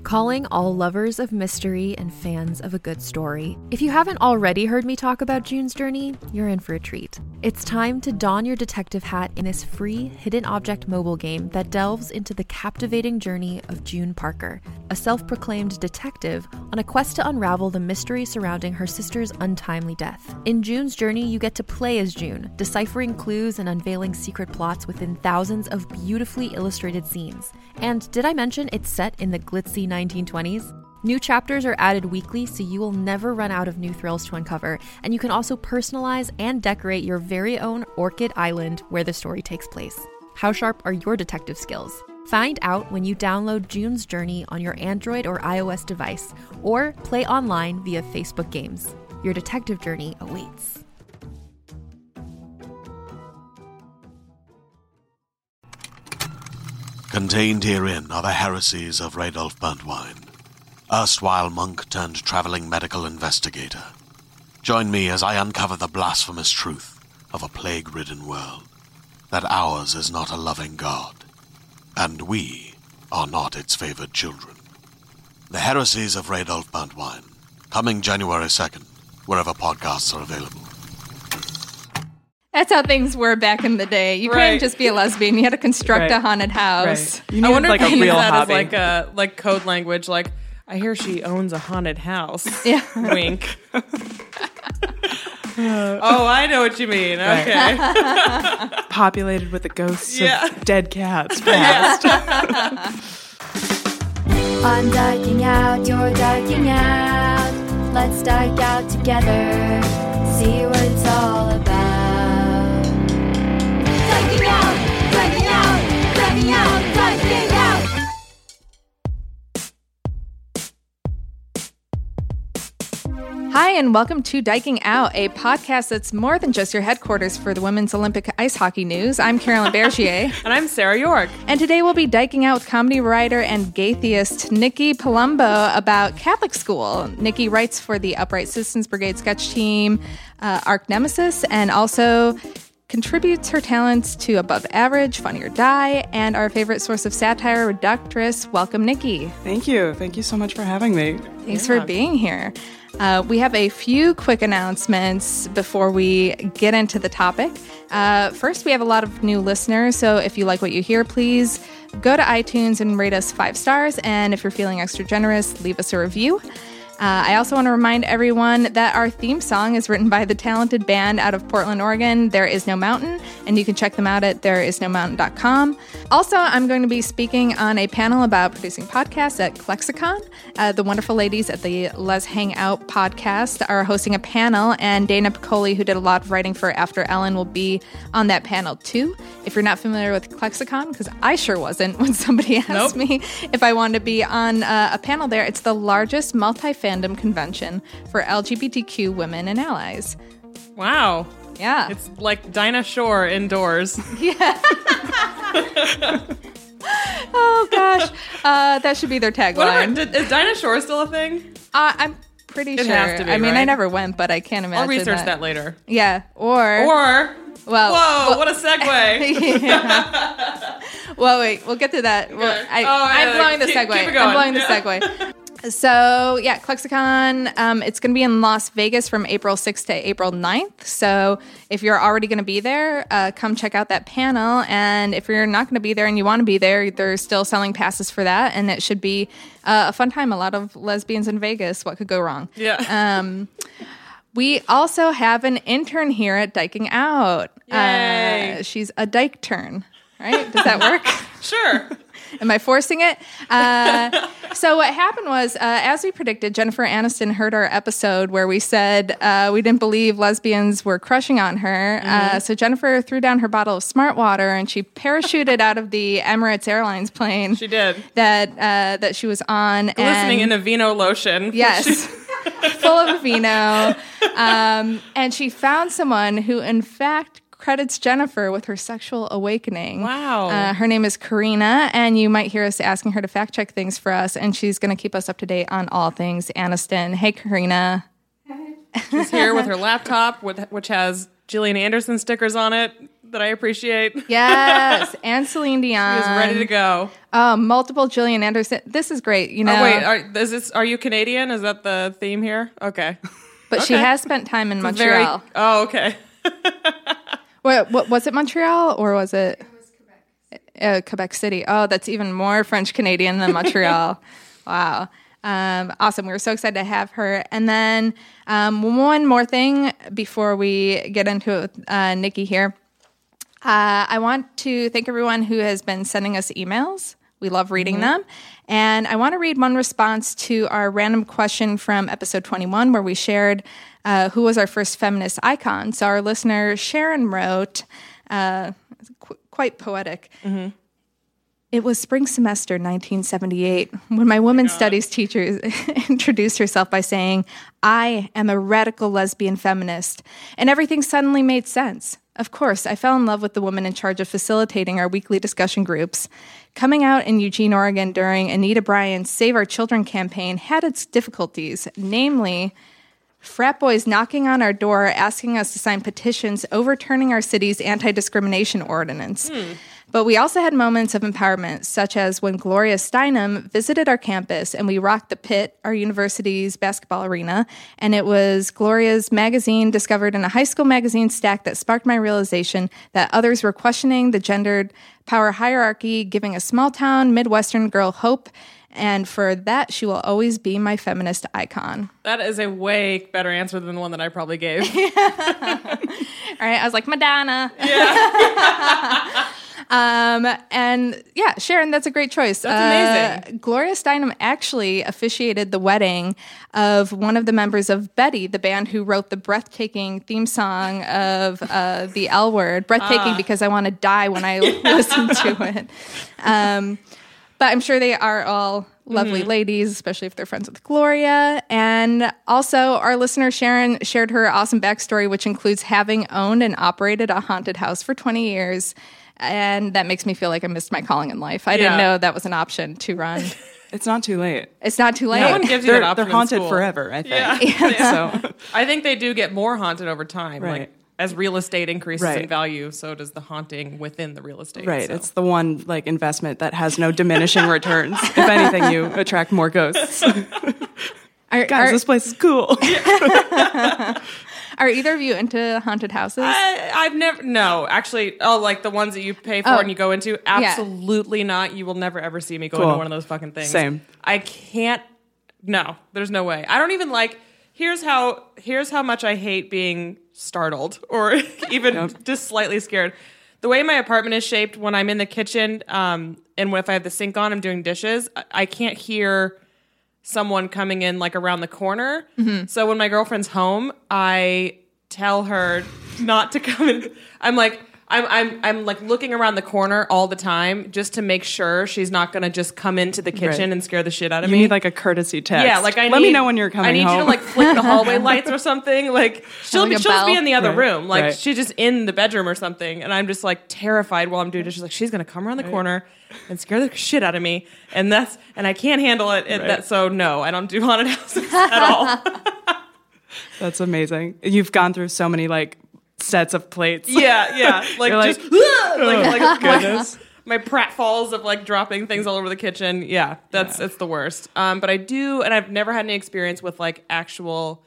Calling all lovers of mystery and fans of a good story. If you haven't already heard me talk about June's Journey, you're in for a treat. It's time to don your detective hat in this free hidden object mobile game that delves into the captivating journey of June Parker, a self-proclaimed detective on a quest to unravel the mystery surrounding her sister's untimely death. In June's Journey, you get to play as June, deciphering clues and unveiling secret plots within thousands of beautifully illustrated scenes. And did I mention it's set in the glitzy 1920s? New chapters are added weekly, so you will never run out of new thrills to uncover, and you can also personalize and decorate your very own Orchid Island where the story takes place. How sharp are your detective skills? Find out when you download June's Journey on your Android or iOS device, or play online via Facebook Games. Your detective journey awaits. Contained herein are the heresies of Radolf Burntwine, erstwhile monk turned traveling medical investigator. Join me as I uncover the blasphemous truth of a plague-ridden world, that ours is not a loving God, and we are not its favored children. The heresies of Radolf Burntwine, coming January 2nd, wherever podcasts are available. That's how things were back in the day. You couldn't just be a lesbian. You had to construct a haunted house. Right. I wonder if they use that as like code language. Like, I hear she owns a haunted house. Yeah. Wink. Oh, I know what you mean. Okay. Populated with the ghosts of dead cats. Past. I'm diking out, you're diking out. Let's dike out together. See what it's all about. Diking out, diking out, diking out, diking out. Hi, and welcome to Diking Out, a podcast that's more than just your headquarters for the Women's Olympic ice hockey news. I'm Carolyn Bergier. And I'm Sarah York. And today we'll be diking out with comedy writer and gay theist Nikki Palumbo about Catholic school. Nikki writes for the Upright Citizens Brigade sketch team, Arch Nemesis, and also contributes her talents to Above Average, Funny or Die, and our favorite source of satire, Reductress. Welcome, Nikki. Thank you. Thank you so much for having me. Thanks for being here. We have a few quick announcements before we get into the topic. First, we have a lot of new listeners, so if you like what you hear, please go to iTunes and rate us 5 stars, and if you're feeling extra generous, leave us a review. I also want to remind everyone that our theme song is written by the talented band out of Portland, Oregon, There Is No Mountain, and you can check them out at thereisnomountain.com. Also, I'm going to be speaking on a panel about producing podcasts at Klexicon. The wonderful ladies at the Les Hang Out podcast are hosting a panel, and Dana Piccoli, who did a lot of writing for After Ellen, will be on that panel too. If you're not familiar with Klexicon, because I sure wasn't when somebody asked me if I wanted to be on a panel there, it's the largest multi-fandom convention for LGBTQ women and allies. Wow. Yeah. It's like Dinah Shore indoors. Yeah. Oh, gosh. That should be their tagline. Is Dinah Shore still a thing? I'm pretty sure. It has to be, I mean, right? I never went, but I can't imagine I'll research that later. Yeah. Or well, whoa, what a segue. Yeah. Well, wait, we'll get to that. Okay. Well, I'm blowing the segue. Keep it going. I'm blowing the segue. So, yeah, Klexicon, it's going to be in Las Vegas from April 6th to April 9th. So if you're already going to be there, come check out that panel. And if you're not going to be there and you want to be there, they're still selling passes for that. And it should be a fun time. A lot of lesbians in Vegas. What could go wrong? Yeah. We also have an intern here at Diking Out. Yay. She's a dyke turn, right? Does that work? Sure. Am I forcing it? So what happened was, as we predicted, Jennifer Aniston heard our episode where we said we didn't believe lesbians were crushing on her. Mm-hmm. So Jennifer threw down her bottle of Smart Water and she parachuted out of the Emirates Airlines plane. She did. That she was on. Glistening in Aveeno lotion. Yes. Full of Aveeno. And she found someone who, in fact, credits Jennifer with her sexual awakening. Wow. Her name is Karina, and you might hear us asking her to fact check things for us, and she's going to keep us up to date on all things Aniston. Hey, Karina. She's here with her laptop, which has Gillian Anderson stickers on it. that I appreciate. Yes, and Celine Dion. She is ready to go. Multiple Gillian Anderson. This is great. You know. Oh wait, are you Canadian? Is that the theme here? Okay. But she has spent time in Montreal. Okay. What was it? Montreal or was it? It was Quebec. Quebec City. Oh, that's even more French Canadian than Montreal. Wow. Awesome. We were so excited to have her. And then one more thing before we get into it with Nikki here. I want to thank everyone who has been sending us emails. We love reading them. And I want to read one response to our random question from episode 21 where we shared who was our first feminist icon. So our listener Sharon wrote, quite poetic, It was spring semester 1978 when my women's studies teacher introduced herself by saying, "I am a radical lesbian feminist," and everything suddenly made sense. Of course, I fell in love with the woman in charge of facilitating our weekly discussion groups. Coming out in Eugene, Oregon during Anita Bryant's Save Our Children campaign had its difficulties, namely frat boys knocking on our door asking us to sign petitions overturning our city's anti-discrimination ordinance. But we also had moments of empowerment, such as when Gloria Steinem visited our campus and we rocked the Pit, our university's basketball arena, and it was Gloria's magazine discovered in a high school magazine stack that sparked my realization that others were questioning the gendered power hierarchy, giving a small-town Midwestern girl hope, and for that, she will always be my feminist icon. That is a way better answer than the one that I probably gave. All right, I was like, Madonna. Yeah. And yeah, Sharon, that's a great choice. That's amazing. Gloria Steinem actually officiated the wedding of one of the members of Betty, the band who wrote the breathtaking theme song of the L Word. Breathtaking because I want to die when I listen to it. But I'm sure they are all lovely ladies, especially if they're friends with Gloria. And also, our listener Sharon shared her awesome backstory, which includes having owned and operated a haunted house for 20 years. And that makes me feel like I missed my calling in life. I didn't know that was an option to run. It's not too late. It's not too late. No one gives you that option. They're haunted in school. forever, I think. Yeah. So I think they do get more haunted over time. Right. Like as real estate increases Right. in value, so does the haunting within the real estate. right, So. it's the one like investment that has no diminishing returns. If anything, you attract more ghosts. Guys, this place is cool. Are either of you into haunted houses? I've never. No, actually. Oh, like the ones that you pay for and you go into. Absolutely not. You will never ever see me go into one of those fucking things. Same. I can't. No, there's no way. I don't even like. Here's how much I hate being startled or even just slightly scared. The way my apartment is shaped, when I'm in the kitchen, and if I have the sink on, I'm doing dishes. I can't hear someone coming in like around the corner. So when my girlfriend's home, I tell her not to come in. I'm like looking around the corner all the time just to make sure she's not going to just come into the kitchen and scare the shit out of me. You need like a courtesy text. Yeah, like let me know when you're coming home. I need you to like flick the hallway lights or something. Like she'll be in the other room. Like she's just in the bedroom or something, and I'm just like terrified while I'm doing dishes. Like she's going to come around the corner and scare the shit out of me, and I can't handle it. So no, I don't do haunted houses at all. That's amazing. You've gone through so many like sets of plates. Yeah. Like You're just like goodness. My pratfalls of like dropping things all over the kitchen. Yeah, it's the worst. But I do, and I've never had any experience with like actual,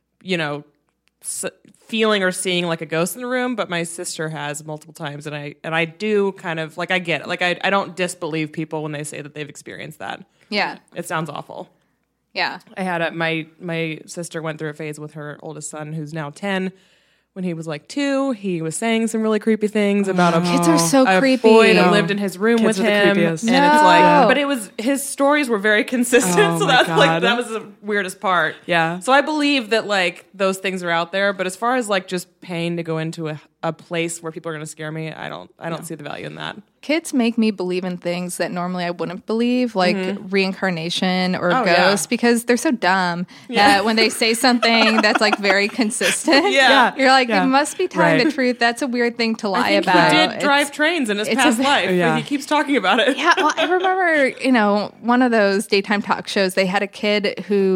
feeling or seeing like a ghost in the room. But my sister has multiple times, and I do kind of like I get it. Like I don't disbelieve people when they say that they've experienced that. Yeah, it sounds awful. Yeah, I had my sister went through a phase with her oldest son, who's now 10. When he was like 2, he was saying some really creepy things about kids are so creepy. Boy that lived in his room Kids with are the him, creepiest. and it's like, but it was his stories were very consistent, so that's like that was the weirdest part. Yeah. So I believe that like those things are out there, but as far as like just paying to go into a place where people are going to scare me, I don't see the value in that. Kids make me believe in things that normally I wouldn't believe, like reincarnation or ghosts, because they're so dumb that when they say something that's like very consistent, you're like, it must be telling the truth. That's a weird thing to lie about. He did drive trains in his past life. Yeah. He keeps talking about it. Yeah, well, I remember, one of those daytime talk shows, they had a kid who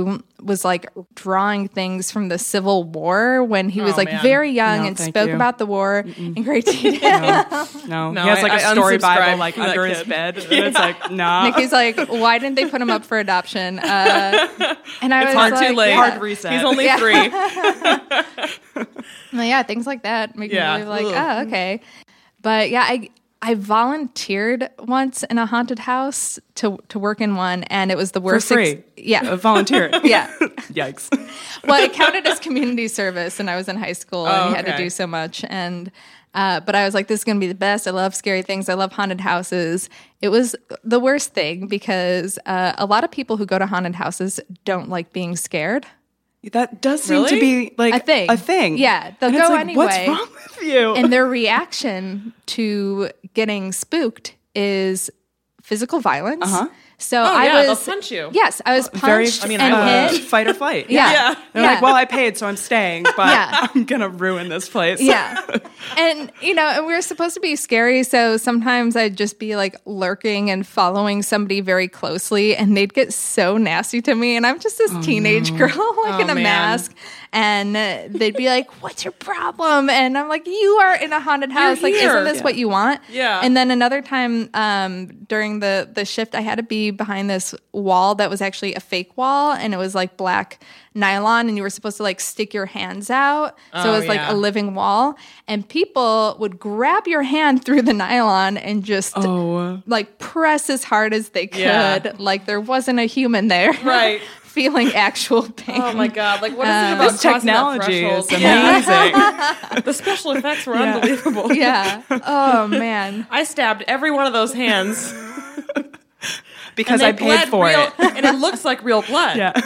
was like drawing things from the Civil War when he was like man. very young No, and thank spoke you. about the war in great detail. No, No, he has like I a story unsubscribed Bible like from that under his kid. bed. And it's like, nah. Nikki's like, why didn't they put him up for adoption? And I was Hard like, too late. yeah. Hard reset. He's only Yeah. 3. Well, yeah, things like that make Yeah. me believe like, Ugh. oh, okay. But yeah, I volunteered once in a haunted house to work in one, and it was the For worst. free. Yeah. Volunteer. Yeah. Yikes. Well, it counted as community service, and I was in high school, and you had to okay. do so much. And but I was like, this is going to be the best. I love scary things. I love haunted houses. It was the worst thing because a lot of people who go to haunted houses don't like being scared. That does seem to Really? be like A thing. Yeah, they'll And it's go like, anyway. What's wrong with you? And their reaction to getting spooked is physical violence. Uh-huh. So Oh, I yeah, was they'll punch you. Yes, I was Very, punched and I would. hit. fight or flight. Yeah. Yeah. They're like, well, I paid, so I'm staying, but Yeah. I'm gonna ruin this place. Yeah. And, and we're supposed to be scary. So sometimes I'd just be like lurking and following somebody very closely, and they'd get so nasty to me. And I'm just this teenage girl, like in a man. mask. And they'd be like, what's your problem? And I'm like, you are in a haunted house. Like, here. isn't this what you want? Yeah. And then another time during the shift, I had to be behind this wall that was actually a fake wall. And it was like black nylon, and you were supposed to like stick your hands out. So Oh, it was like yeah. a living wall. And people would grab your hand through the nylon and just like press as hard as they could. Yeah. Like there wasn't a human there. Right. Feeling actual pain. Oh my God. Like, what is it about This crossing that technology is threshold? amazing. The special effects were unbelievable. Yeah. Oh man. I stabbed every one of those hands. Because and I they paid bled for real, it. And it looks like real blood. Yeah.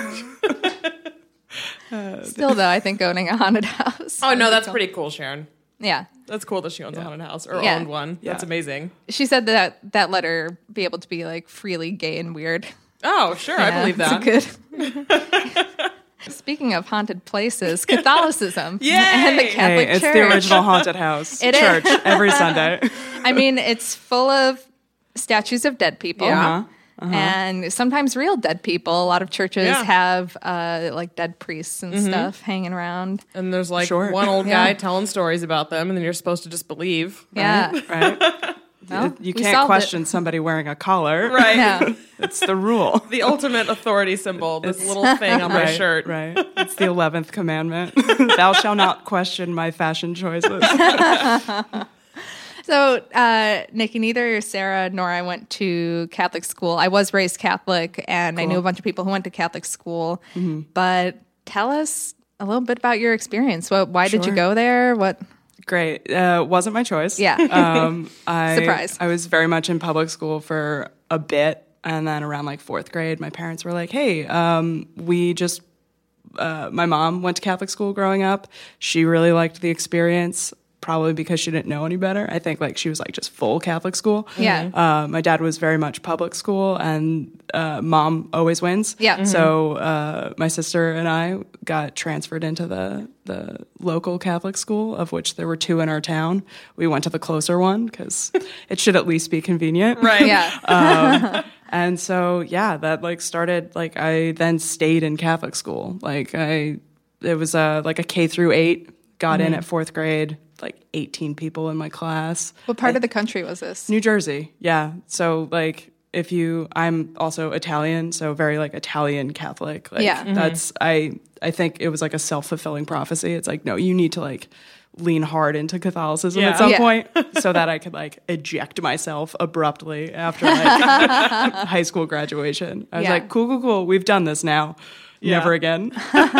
Still though, I think owning a haunted house. Oh, no, that's pretty cool, Sharon. Yeah. That's cool that she owns a haunted house or Yeah. owned one. That's Yeah. amazing. She said that let her be able to be like freely gay and weird. Oh, sure. I Yeah, believe that. it's good. Speaking of haunted places, Catholicism Yay! and the Hey, Catholic it's Church. the original haunted house It is. church every Sunday. I mean, it's full of statues of dead people. Yeah. And sometimes real dead people. A lot of churches Yeah. have like dead priests and stuff hanging around. And there's like Sure. one old Yeah. guy telling stories about them, and then you're supposed to just believe. Yeah. Right? Well, You we can't solved question somebody wearing a collar. Right. Yeah. It's the rule. The ultimate authority symbol, this little thing on my Right, shirt. Right. It's the 11th commandment. Thou shalt not question my fashion choices. So, Nikki, neither Sarah nor I went to Catholic school. I was raised Catholic, and I knew a bunch of people who went to Catholic school. But tell us a little bit about your experience. Why did you Sure. go there? What? Great. Wasn't my choice. Yeah. Surprise. I was very much in public school for a bit. And then around like fourth grade, my parents were like, hey, my mom went to Catholic school growing up. She really liked the experience, probably because she didn't know any better. I think like she was like just full Catholic school. Yeah. My dad was very much public school, and mom always wins. Yeah. Mhm. So my sister and I got transferred into the local Catholic school, of which there were two in our town. We went to the closer one because it should at least be convenient. Right. Yeah. And so, yeah, that like started, like I then stayed in Catholic school. Like it was like a K through 8, got in at fourth grade, like 18 people in my class. What part of the country was this? New Jersey. Yeah. So like I'm also Italian, so very like Italian Catholic. Like, Yeah. that's, I think it was like a self-fulfilling prophecy. It's like, no, you need to like lean hard into Catholicism Yeah. at some Yeah. point so that I could like eject myself abruptly after like high school graduation. I was Yeah. like, cool. We've done this now. Yeah. Never again.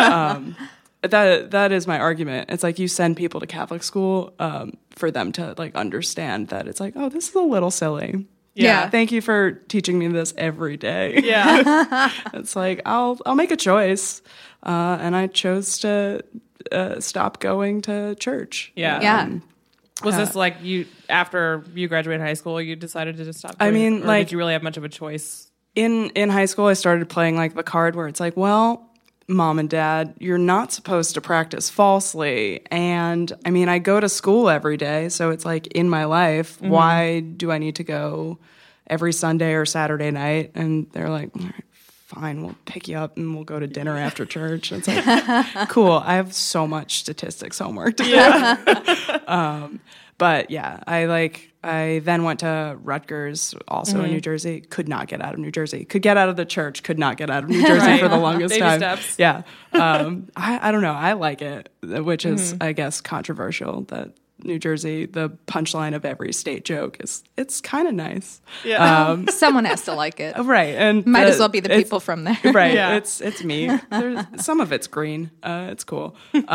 That is my argument. It's like you send people to Catholic school for them to like understand that it's like, oh, this is a little silly. Yeah. Thank you for teaching me this every day. Yeah. It's like I'll make a choice, and I chose to stop going to church. Yeah. Yeah. Was this like you after you graduated high school? You decided to just stop. I doing it? mean, Or like- did you really have much of a choice? In high school, I started playing like the card where it's like, well, mom and dad, you're not supposed to practice falsely. And I mean, I go to school every day, so it's like in my life, why do I need to go every Sunday or Saturday night? And they're like, all right, fine, we'll pick you up and we'll go to dinner after church. And it's like, cool. I have so much statistics homework to do. But yeah, I then went to Rutgers, also in New Jersey. Could not get out of New Jersey. Could get out of the church. Could not get out of New Jersey for the longest Baby time. steps. Yeah. I don't know. I like it, which is, I guess, controversial that New Jersey, the punchline of every state joke is, it's kind of nice. Yeah. Someone has to like it. Right. And Might as well be the people from there. Right. Yeah. It's me. Some of it's green. It's cool.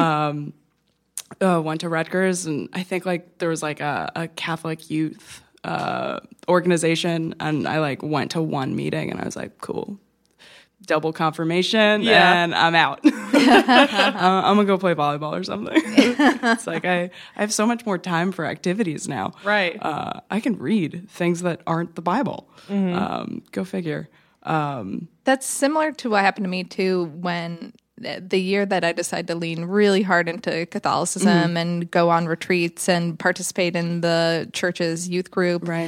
Went to Rutgers, and I think like there was like a Catholic youth organization, and I went to one meeting, and I was like, cool, double confirmation, and I'm out. I'm gonna go play volleyball or something. It's like I have so much more time for activities now. Right. I can read things that aren't the Bible. Go figure. That's similar to what happened to me too when the year that I decided to lean really hard into Catholicism and go on retreats and participate in the church's youth group. Right.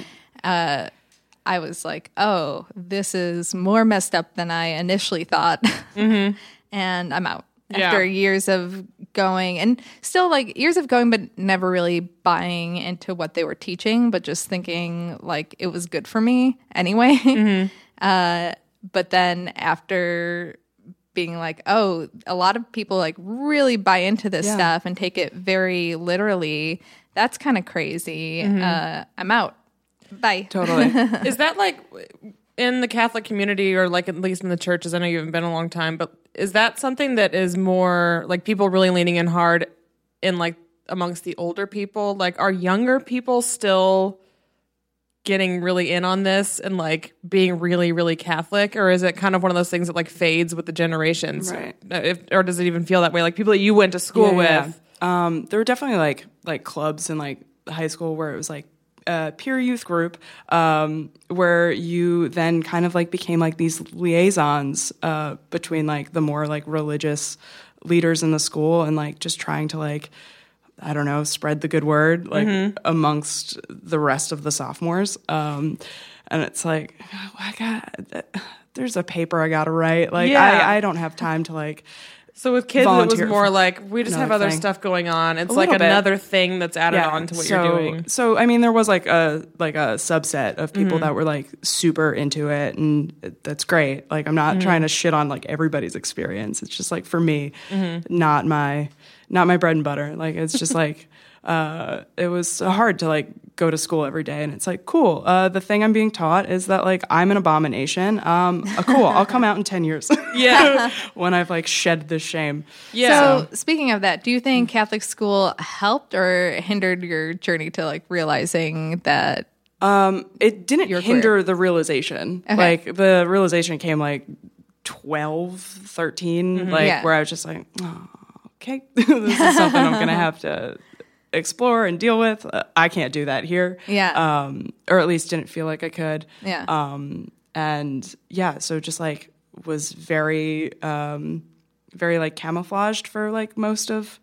I was like, oh, this is more messed up than I initially thought. And I'm out. Yeah. After years of going, and still years of going, but never really buying into what they were teaching, but just thinking like it was good for me anyway. But then after being like, oh, a lot of people really buy into this stuff and take it very literally. That's kind of crazy. I'm out. Bye. Totally. Is that in the Catholic community, or at least in the churches? I know you haven't been a long time, but is that something that is more people really leaning in hard in amongst the older people? Are younger people still getting really in on this and being really, really Catholic, or is it kind of one of those things that fades with the generations? Right. Or does it even feel that way? People that you went to school with? There were definitely like clubs in high school where it was a peer youth group, where you then kind of became these liaisons between the more religious leaders in the school and just trying to I don't know, spread the good word amongst the rest of the sophomores. And it's there's a paper I got to write. I don't have time to So with kids, volunteer it was more we just have other stuff going on. It's another thing that's added on to what you're doing. So I mean, there was a subset of people that were super into it, and that's great. I'm not trying to shit on everybody's experience. It's just for me, not my bread and butter. It's just it was hard to go to school every day, and it's cool. The thing I'm being taught is that I'm an abomination. Cool. I'll come out in 10 years. Yeah. When I've shed this shame. Yeah. So speaking of that, do you think Catholic school helped or hindered your journey to realizing that? It didn't You're hinder queer. the realization. Okay. The realization came 12, 13, Yeah. where I was just oh, okay, this is something I'm going to have to explore and deal with. I can't do that here. Yeah. Or at least didn't feel like I could. Yeah. And yeah, so just was very, very camouflaged for most of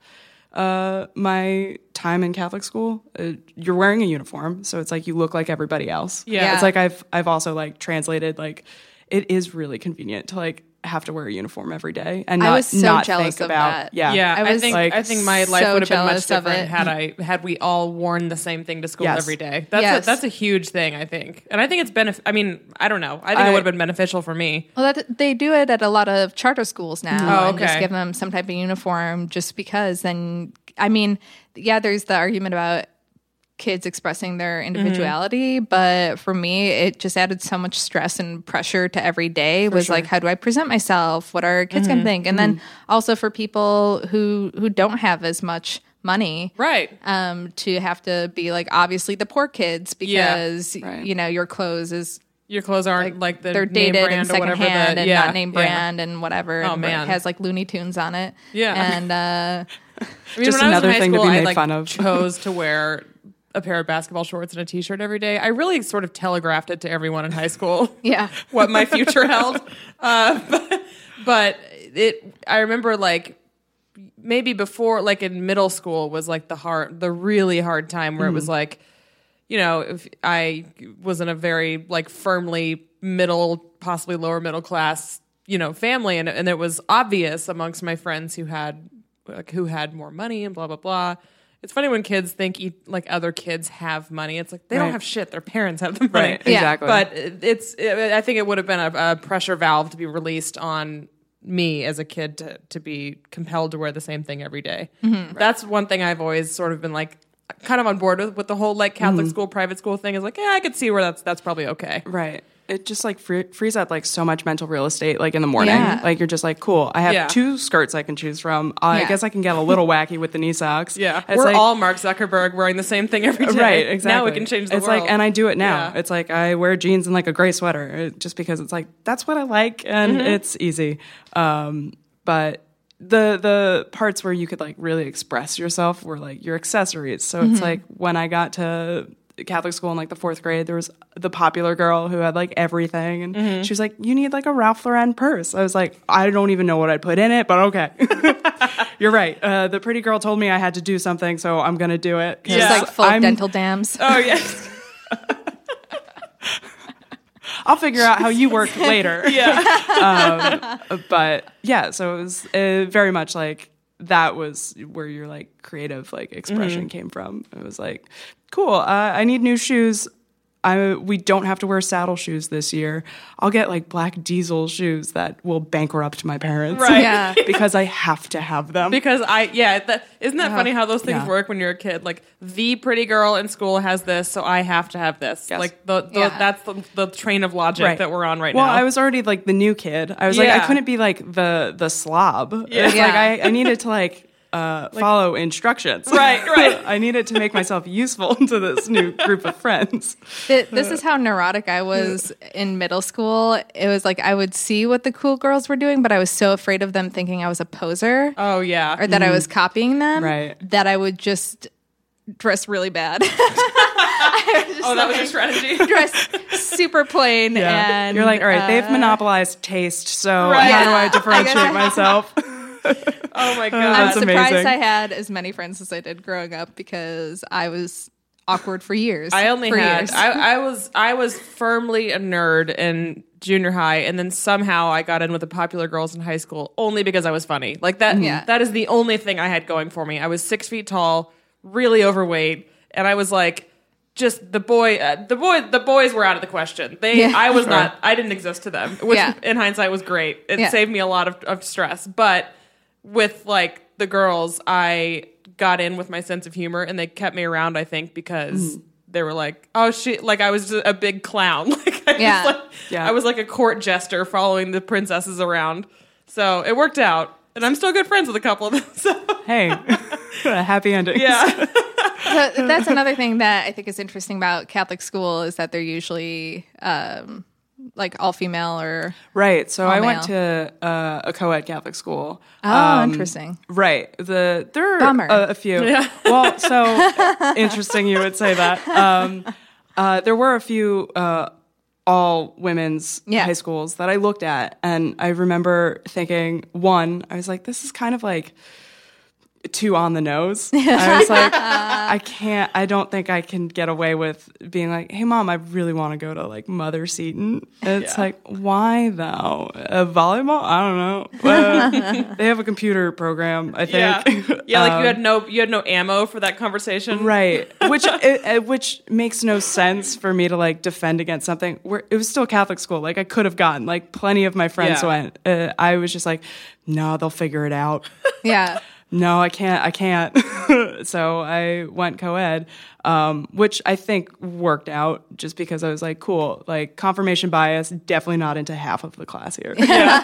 my time in Catholic school. You're wearing a uniform, so it's you look like everybody else. Yeah. It's I've also translated it is really convenient to have to wear a uniform every day and I not was so not jealous think of about that. Yeah, I was, I think my life so would have been much jealous of different it. had we all worn the same thing to school Yes. every day. Yes. That's a huge thing, I think, and I think it's I mean, I don't know. I think it would have been beneficial for me. Well, they do it at a lot of charter schools now. Oh, And just okay. give them some type of uniform just because then, I mean, yeah, there's the argument about kids expressing their individuality, but for me, it just added so much stress and pressure to every day. Was how do I present myself? What are kids going to think? And then also for people who don't have as much money, Right. to have to be obviously the poor kids because, Right. your clothes is Your clothes aren't the they're name dated brand and or whatever. secondhand and not name yeah. brand and whatever. Oh, and man. it has Looney Tunes on it. Yeah. And I mean, Just when I was another in high thing to school, be I made fun of. chose to wear a pair of basketball shorts and a t-shirt every day. I really sort of telegraphed it to everyone in high school. Yeah. What my future held. But I remember maybe before, in middle school was the really hard time where it was if I was in a very firmly middle, possibly lower middle class family, and it was obvious amongst my friends who had more money and blah blah blah. It's funny when kids think like other kids have money. It's like they don't have shit. Their parents have the money. Right, exactly. But I think it would have been a pressure valve to be released on me as a kid to be compelled to wear the same thing every day. Mm-hmm. That's one thing I've always sort of been like kind of on board with the whole like Catholic school, private school thing is like, yeah, I could see where that's probably okay. Right. It just like frees up like so much mental real estate like in the morning. Yeah. Like you're just like, cool, I have 2 skirts I can choose from. I guess I can get a little wacky with the knee socks. Yeah. It's We're like, all Mark Zuckerberg wearing the same thing every day. Right, exactly. Now we can change the it's world. like, and I do it now. Yeah. It's like I wear jeans and like a gray sweater just because it's like that's what I like and it's easy. But the parts where you could like really express yourself were like your accessories. So it's like when I got to Catholic school in like the 4th grade, there was the popular girl who had like everything, and she was like, "You need like a Ralph Lauren purse." I was like, "I don't even know what I'd put in it, but okay." You're right. The pretty girl told me I had to do something, so I'm gonna do it. Just like full of dental dams. Oh yes. I'll figure out how you work later. Yeah. But yeah, so it was very much like that was where your like creative like expression came from. It was like, cool, I need new shoes. We don't have to wear saddle shoes this year. I'll get like black diesel shoes that will bankrupt my parents. Right. Yeah. Because I have to have them. Because isn't that funny how those things work when you're a kid? Like the pretty girl in school has this, so I have to have this. Yes. Like that's the train of logic that we're on right well, now. I was already like the new kid. I was like, I couldn't be like the slob. Yeah. It's Yeah. like I needed to like follow instructions. Right. I needed to make myself useful to this new group of friends. This is how neurotic I was in middle school. It was like I would see what the cool girls were doing, but I was so afraid of them thinking I was a poser Oh yeah. or that I was copying them Right. that I would just dress really bad. That was your strategy. Dress super plain and You're like, all right, they've monopolized taste, so Right. how do I I differentiate guess I- myself? Oh my god. I'm That's surprised amazing. I had as many friends as I did growing up because I was awkward for years. I only for had years. I was firmly a nerd in junior high, and then somehow I got in with the popular girls in high school only because I was funny. Like that. Yeah. That is the only thing I had going for me. I was 6 feet tall, really overweight, and I was like, just the boys were out of the question. I was not. I didn't exist to them, which in hindsight was great. It saved me a lot of stress, but with like the girls, I got in with my sense of humor, and they kept me around, I think, because they were like, oh shit, like I was just a big clown. I was like a court jester following the princesses around. So it worked out, and I'm still good friends with a couple of them. So Hey, happy endings. yeah. So that's another thing that I think is interesting about Catholic school is that they're usually like all female or Right. So I went male. to a co-ed Catholic school. interesting. Right. There are Bummer. a few. Yeah. Well, so interesting you would say that. There were a few all women's high schools that I looked at, and I remember thinking, one, I was like, this is kind of like too on the nose. I was like, I don't think I can get away with being like, hey mom, I really want to go to like Mother Seton. And it's like, why though? Volleyball? I don't know. They have a computer program, I think. Yeah, like you had no ammo for that conversation. Right. Which makes no sense for me to like defend against something where it was still Catholic school. Like I could have gone, like plenty of my friends went. I was just like, no, they'll figure it out. Yeah. No, I can't. So I went co-ed, which I think worked out just because I was like, cool, like confirmation bias, definitely not into half of the class here.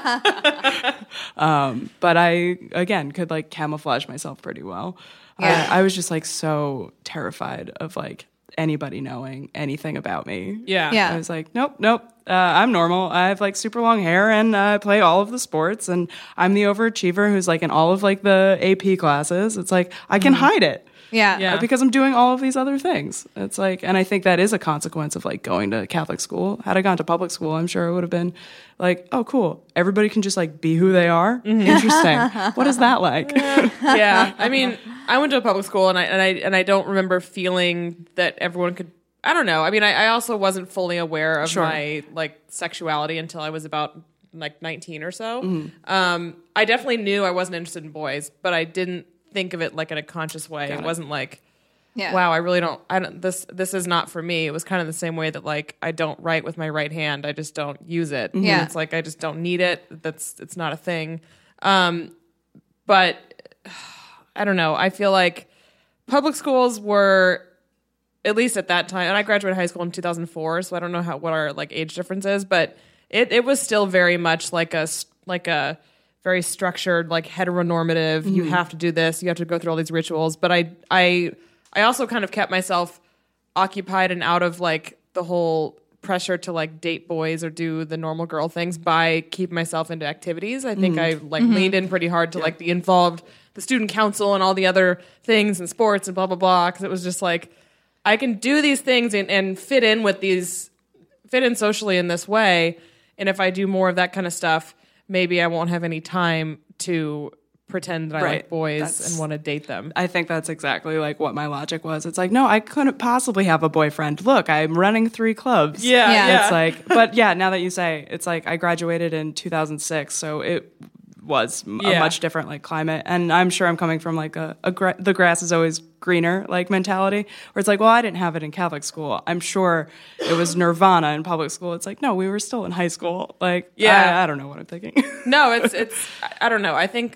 But I, again, could like camouflage myself pretty well. Yeah. I was just like so terrified of like anybody knowing anything about me. Yeah. Yeah. I was like, nope. I'm normal. I have like super long hair and I play all of the sports and I'm the overachiever who's like in all of like the AP classes. It's like, I can hide it. Yeah. Because I'm doing all of these other things. It's like, and I think that is a consequence of like going to Catholic school. Had I gone to public school, I'm sure it would have been like, oh, cool. Everybody can just like be who they are. Interesting. What is that like? Yeah. I mean, I went to a public school and I don't remember feeling that everyone could. I don't know. I mean, I also wasn't fully aware of my like sexuality until I was about like 19 or so. Mm-hmm. I definitely knew I wasn't interested in boys, but I didn't think of it like in a conscious way. It wasn't like, wow, I don't, this is not for me. It was kind of the same way that like, I don't write with my right hand. I just don't use it. Yeah. It's like, I just don't need it. It's not a thing. But I don't know. I feel like public schools were, at least at that time, and I graduated high school in 2004, so I don't know what our like age difference is, but it was still very much like a very structured, like heteronormative. You have to do this. You have to go through all these rituals. But I also kind of kept myself occupied and out of like the whole pressure to like date boys or do the normal girl things by keeping myself into activities. I think I like leaned in pretty hard to like be involved, the student council and all the other things and sports and blah, blah, blah. Cause it was just like, I can do these things and fit in socially in this way. And if I do more of that kind of stuff, maybe I won't have any time to pretend that I like boys and want to date them. I think that's exactly like what my logic was. It's like, no, I couldn't possibly have a boyfriend. Look, I'm running 3 clubs. Yeah. It's like, but yeah, now that you say, it's like I graduated in 2006, so it was a much different like climate. And I'm sure I'm coming from like the grass is always greener like mentality, where it's like, well, I didn't have it in Catholic school. I'm sure it was nirvana in public school. It's like, no, we were still in high school. Like, I don't know what I'm thinking. No, it's I don't know. I think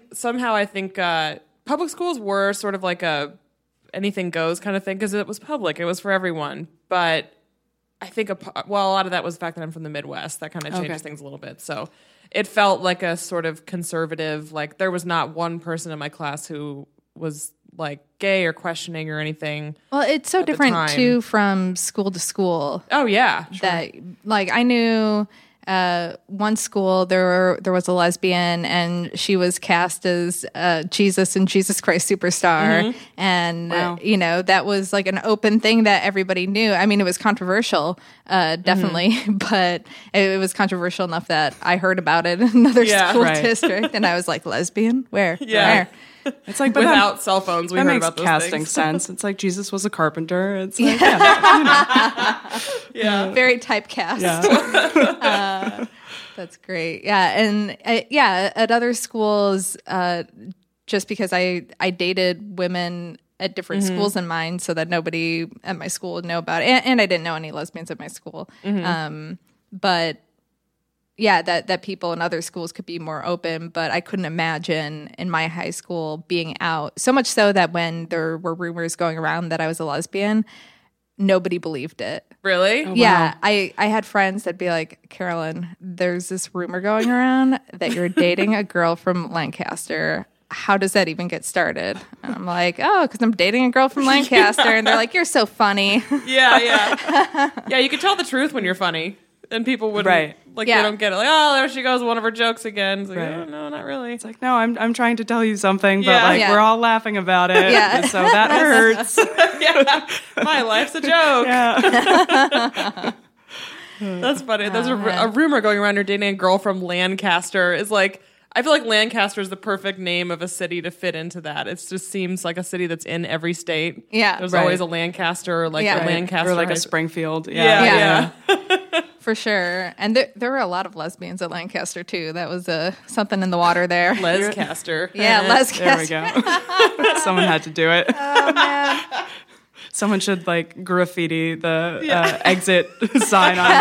public schools were sort of like a anything goes kind of thing because it was public. It was for everyone. But I think a lot of that was the fact that I'm from the Midwest. That kind of changes things a little bit. So it felt like a sort of conservative, like there was not one person in my class who was like gay or questioning or anything. Well, it's so different too from school to school. Oh yeah. That like I knew one school there was a lesbian and she was cast as Jesus and Jesus Christ Superstar, and you know, that was like an open thing that everybody knew. I mean, it was controversial, definitely, but it was controversial enough that I heard about it in another school district, and I was like, lesbian? Where? It's like, but without cell phones, we that heard makes about those casting things. sense. It's like Jesus was a carpenter. It's like, very typecast. Yeah. That's great. Yeah, and at other schools, just because I dated women at different schools than mine, so that nobody at my school would know about it, and I didn't know any lesbians at my school. But yeah, that people in other schools could be more open, but I couldn't imagine in my high school being out. So much so that when there were rumors going around that I was a lesbian, nobody believed it. Really? Oh, Yeah. wow. I had friends that'd be like, Carolyn, there's this rumor going around that you're dating a girl from Lancaster. How does that even get started? And I'm like, oh, because I'm dating a girl from Lancaster. And they're like, you're so funny. Yeah. Yeah, you could tell the truth when you're funny. And people wouldn't, they don't get it. Like, oh, there she goes, one of her jokes again. It's like, oh, no, not really. It's like, no, I'm trying to tell you something, but we're all laughing about it. Yeah. So that hurts. My life's a joke. Yeah. That's funny. There's a rumor going around you're dating a girl from Lancaster. Is like, I feel like Lancaster is the perfect name of a city to fit into that. It just seems like a city that's in every state. Yeah. There's always a Lancaster, like a Lancaster. Or like a Springfield. Yeah. For sure. And there were a lot of lesbians at Lancaster, too. That was something in the water there. Lescaster. Yeah, Lescaster. There we go. Someone had to do it. Oh, man. Someone should like graffiti the exit sign on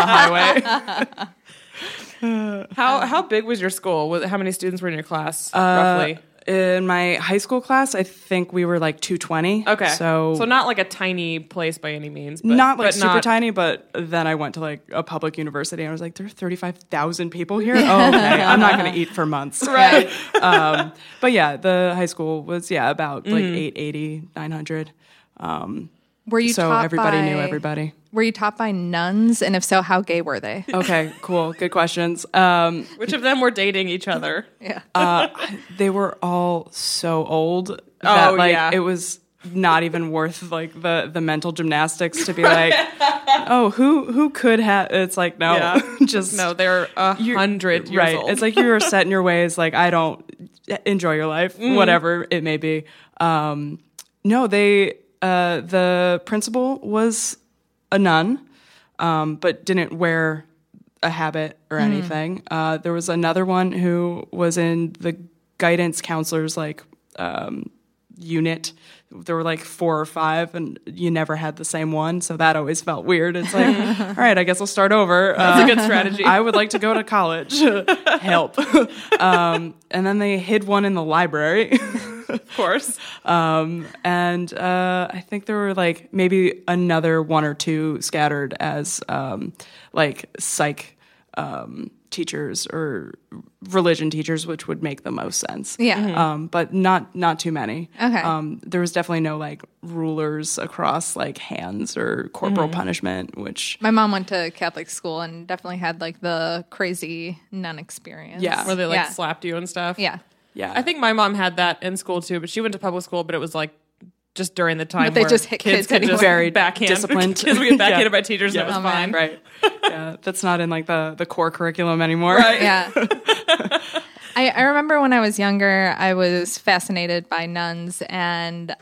the highway. How big was your school? How many students were in your class, roughly? In my high school class, I think we were like 220. Okay. So not like a tiny place by any means. But, not like but super not, tiny, but then I went to like a public university and I was like, there are 35,000 people here? Oh, okay. I'm not going to eat for months. Right. But yeah, the high school was, about like 880, 900. Were you so taught everybody by, knew everybody. Were you taught by nuns? And if so, how gay were they? Okay, cool. Good questions. Which of them were dating each other? Yeah. They were all so old that it was not even worth like the mental gymnastics to be like, oh, who could have? It's like no, just no. They're 100 years old. It's like you're set in your ways. Like I don't enjoy your life, whatever it may be. No, they. The principal was a nun, but didn't wear a habit or anything. There was another one who was in the guidance counselor's unit. There were 4 or 5, and you never had the same one, so that always felt weird. It's like, all right, I guess I'll start over. That's a good strategy. I would like to go to college. Help. And then they hid one in the library. Of course. And I think there were maybe another 1 or 2 scattered as psych teachers or religion teachers, which would make the most sense. Yeah. But not too many. Okay. There was definitely no rulers across hands or corporal punishment, which My mom went to Catholic school and definitely had the crazy nun experience. Yeah. Where they Yeah. slapped you and stuff. Yeah. yeah. I think my mom had that in school too, but she went to public school, but it was just during the time But they where just hit kids could anyway. just Very backhand. disciplined. Kids would get backhanded Yeah. by teachers, and it was Oh, man. fine. right. Yeah, that's not in the core curriculum anymore. Right. Yeah. I remember when I was younger, I was fascinated by nuns, and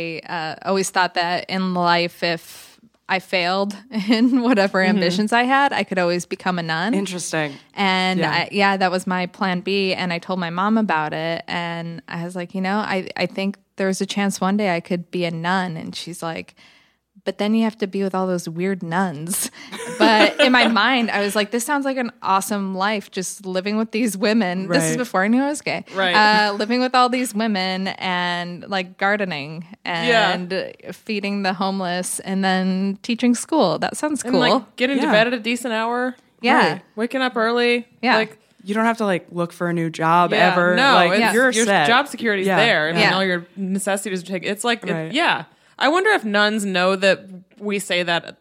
I always thought that in life, if I failed in whatever ambitions I had, I could always become a nun. Interesting. And Yeah. that was my plan B. And I told my mom about it. And I was like, I think there's a chance one day I could be a nun. And she's like, but then you have to be with all those weird nuns. But in my mind, I was like, this sounds like an awesome life, just living with these women. This is Right. before I knew I was gay. Right. Living with all these women and gardening and feeding the homeless and then teaching school. That sounds And cool. getting to Yeah. bed at a decent hour. Yeah. Right. Waking up early. Yeah. You don't have to look for a new job Yeah, ever. No, You're your set. job security is Yeah. there, and Yeah. all your necessities are taken. It's Right. yeah. I wonder if nuns know that we say that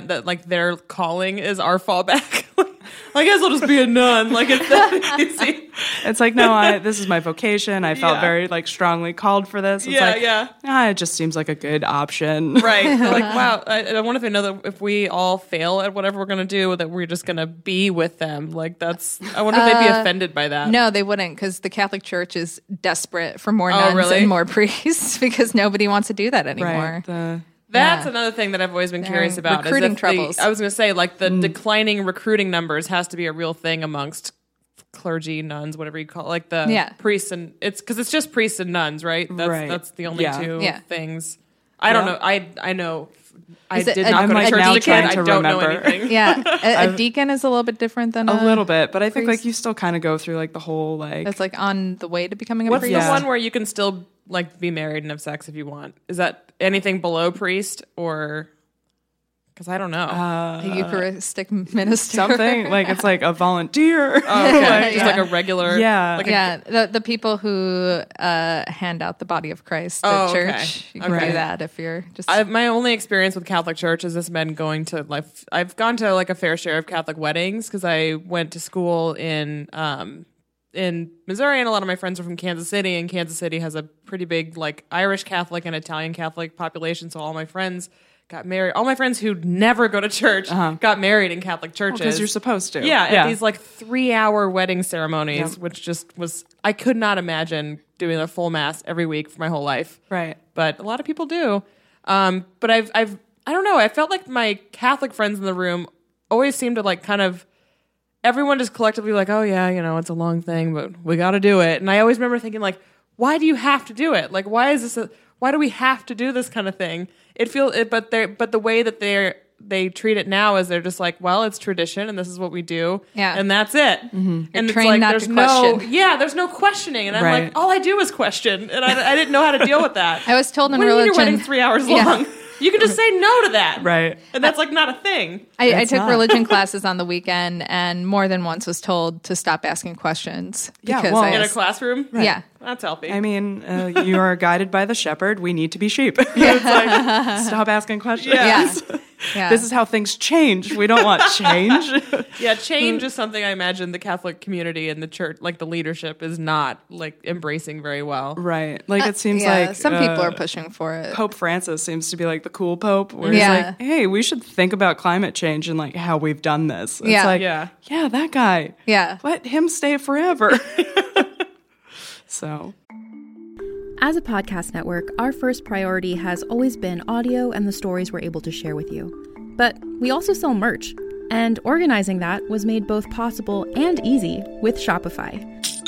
their calling is our fallback. I guess I'll just be a nun. It's that easy. It's no, this is my vocation. I felt Yeah. very strongly called for this. It's it just seems like a good option. Right. They're wow. I wonder if they know that if we all fail at whatever we're going to do, that we're just going to be with them. I wonder if they'd be offended by that. No, they wouldn't, because the Catholic Church is desperate for more Oh, nuns really? and more priests because nobody wants to do that anymore. Right. That's Yeah. another thing that I've always been They're curious in about. recruiting is if troubles. I was going to say, the declining recruiting numbers has to be a real thing amongst clergy, nuns, whatever you call it, the Yeah. priests, and it's because it's just priests and nuns, right? Right. That's the only Yeah. two Yeah. things. I don't Yeah. know. I know. I Is it did a- not I'm, go to like, church now as a kid. trying I to don't know remember. anything. Yeah, a deacon is a little bit different than A little bit, but I think priest. you still kind of go through the whole That's on the way to becoming a What's priest. the Yeah. one where you can still be married and have sex if you want? Is that anything below priest or? Because I don't know. A Eucharistic minister. something it's a volunteer. Okay. Just Yeah. a regular. Yeah. Like Yeah, the people who hand out the body of Christ at Oh, okay. church. You can Okay. do that if you're just. My only experience with Catholic Church has just been going to I've gone to a fair share of Catholic weddings because I went to school in Missouri, and a lot of my friends are from Kansas City, and Kansas City has a pretty big Irish Catholic and Italian Catholic population. So all my friends got married. All my friends who never go to church got married in Catholic churches Because you're supposed to. Yeah, at these 3-hour wedding ceremonies, Yep. which just was I could not imagine doing a full mass every week for my whole life. Right. But a lot of people do. But I don't know. I felt like my Catholic friends in the room always seemed to kind of everyone just collectively oh yeah, it's a long thing, but we got to do it. And I always remember thinking why do you have to do it? Why is this? Why do we have to do this kind of thing? But the way that they treat it now is they're just well, it's tradition and this is what we do. Yeah. And that's it. Mm-hmm. And it's trained not there's to no, question. there's no questioning. And I'm Right. all I do is question. And I didn't know how to deal with that. I was told in What do you mean your religion. wedding's 3 hours Yeah. long? You can just say no to that. Right. And that's not a thing. I It's took not. religion classes on the weekend, and more than once was told to stop asking questions. Yeah, because well- I In a asked- classroom? Yeah. That's healthy. I mean, you are guided by the shepherd. We need to be sheep. It's stop asking questions. Yeah. Yeah. This is how things change. We don't want change. yeah, change is something I imagine the Catholic community and the church, the leadership, is not embracing very well. Right. It seems some people are pushing for it. Pope Francis seems to be the cool pope where he's Yeah. hey, we should think about climate change and how we've done this. It's Yeah. yeah, that guy. Yeah. Let him stay forever. So, As a podcast network, our first priority has always been audio and the stories we're able to share with you. But we also sell merch. And organizing that was made both possible and easy with Shopify.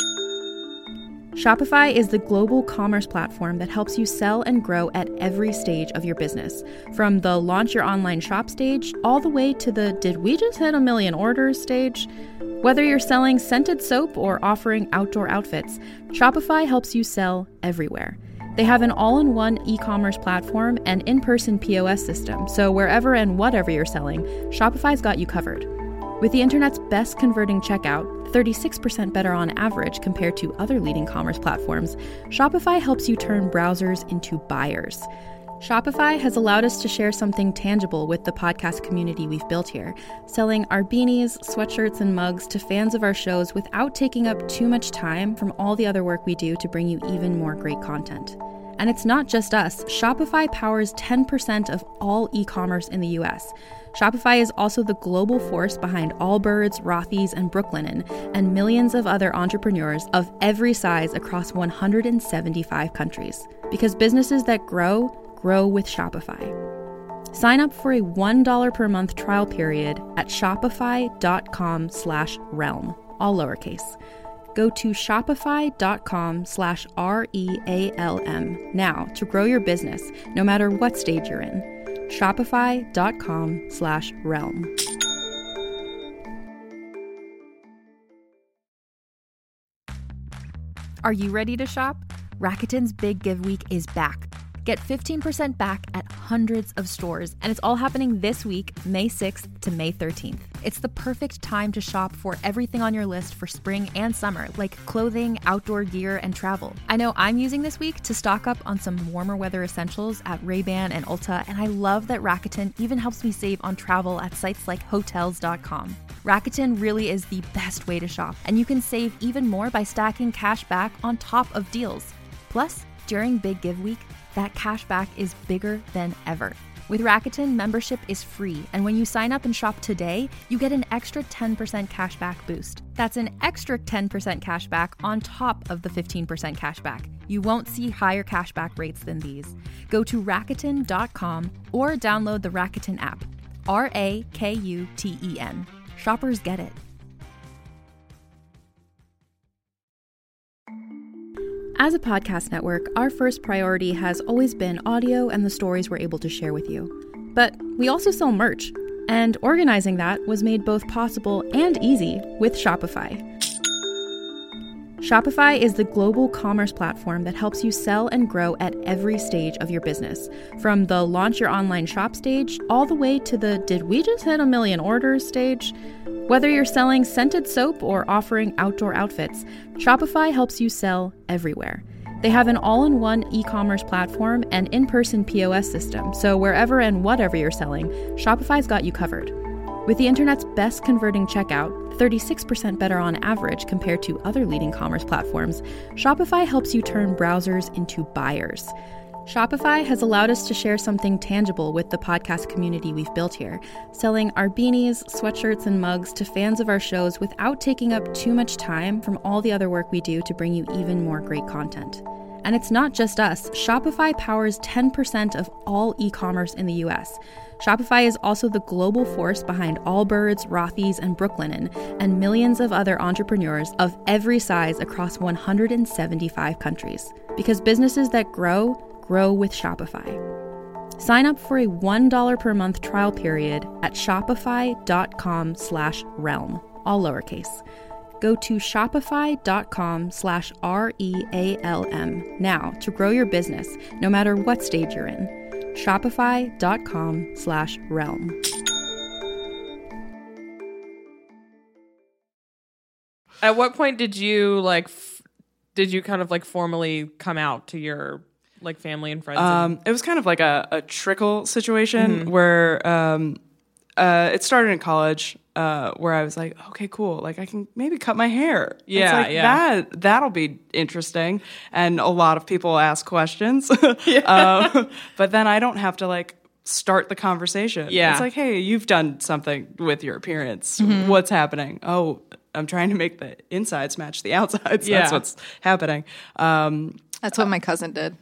Shopify is the global commerce platform that helps you sell and grow at every stage of your business. From the launch your online shop stage, all the way to the did we just hit 1 million orders stage? Whether you're selling scented soap or offering outdoor outfits, Shopify helps you sell everywhere. They have an all-in-one e-commerce platform and in-person POS system, so wherever and whatever you're selling, Shopify's got you covered. With the internet's best converting checkout, 36% better on average compared to other leading commerce platforms, Shopify helps you turn browsers into buyers. Shopify has allowed us to share something tangible with the podcast community we've built here, selling our beanies, sweatshirts, and mugs to fans of our shows without taking up too much time from all the other work we do to bring you even more great content. And it's not just us. Shopify powers 10% of all e-commerce in the US. Shopify is also the global force behind Allbirds, Rothy's, and Brooklinen, and millions of other entrepreneurs of every size across 175 countries. Because businesses that grow with Shopify. Sign up for a $1 per month trial period at shopify.com/realm, all lowercase. Go to shopify.com/REALM now to grow your business, no matter what stage you're in. Shopify.com/realm. Are you ready to shop? Rakuten's Big Give Week is back. Get 15% back at hundreds of stores, and it's all happening this week, May 6th to May 13th. It's the perfect time to shop for everything on your list for spring and summer, like clothing, outdoor gear, and travel. I know I'm using this week to stock up on some warmer weather essentials at Ray-Ban and Ulta, and I love that Rakuten even helps me save on travel at sites like Hotels.com. Rakuten really is the best way to shop, and you can save even more by stacking cash back on top of deals. Plus, during Big Give Week, that cash back is bigger than ever. With Rakuten, membership is free, and when you sign up and shop today, you get an extra 10% cash back boost. That's an extra 10% cash back on top of the 15% cash back. You won't see higher cash back rates than these. Go to Rakuten.com or download the Rakuten app. Rakuten. Shoppers get it. As a podcast network, our first priority has always been audio and the stories we're able to share with you. But we also sell merch, and organizing that was made both possible and easy with Shopify. Shopify is the global commerce platform that helps you sell and grow at every stage of your business. From the launch your online shop stage, all the way to the did we just hit 1 million orders stage? Whether you're selling scented soap or offering outdoor outfits, Shopify helps you sell everywhere. They have an all-in-one e-commerce platform and in-person POS system, so wherever and whatever you're selling, Shopify's got you covered. With the internet's best converting checkout, 36% better on average compared to other leading commerce platforms, Shopify helps you turn browsers into buyers. Shopify has allowed us to share something tangible with the podcast community we've built here, selling our beanies, sweatshirts, and mugs to fans of our shows without taking up too much time from all the other work we do to bring you even more great content. And it's not just us. Shopify powers 10% of all e-commerce in the US. Shopify is also the global force behind Allbirds, Rothy's, and Brooklinen, and millions of other entrepreneurs of every size across 175 countries. Because businesses that grow with Shopify. Sign up for a $1 per month trial period at shopify.com/realm, all lowercase. Go to shopify.com/REALM now to grow your business, no matter what stage you're in. Shopify.com/realm. At what point did you kind of formally come out to your family and friends? It was kind of like a trickle situation where it started in college where I was like, okay, cool. I can maybe cut my hair. Yeah, that'll be interesting. And a lot of people ask questions. But then I don't have to start the conversation. Yeah. It's like, hey, you've done something with your appearance. What's happening? Oh, I'm trying to make the insides match the outsides. Yeah. That's what's happening. That's what my cousin did.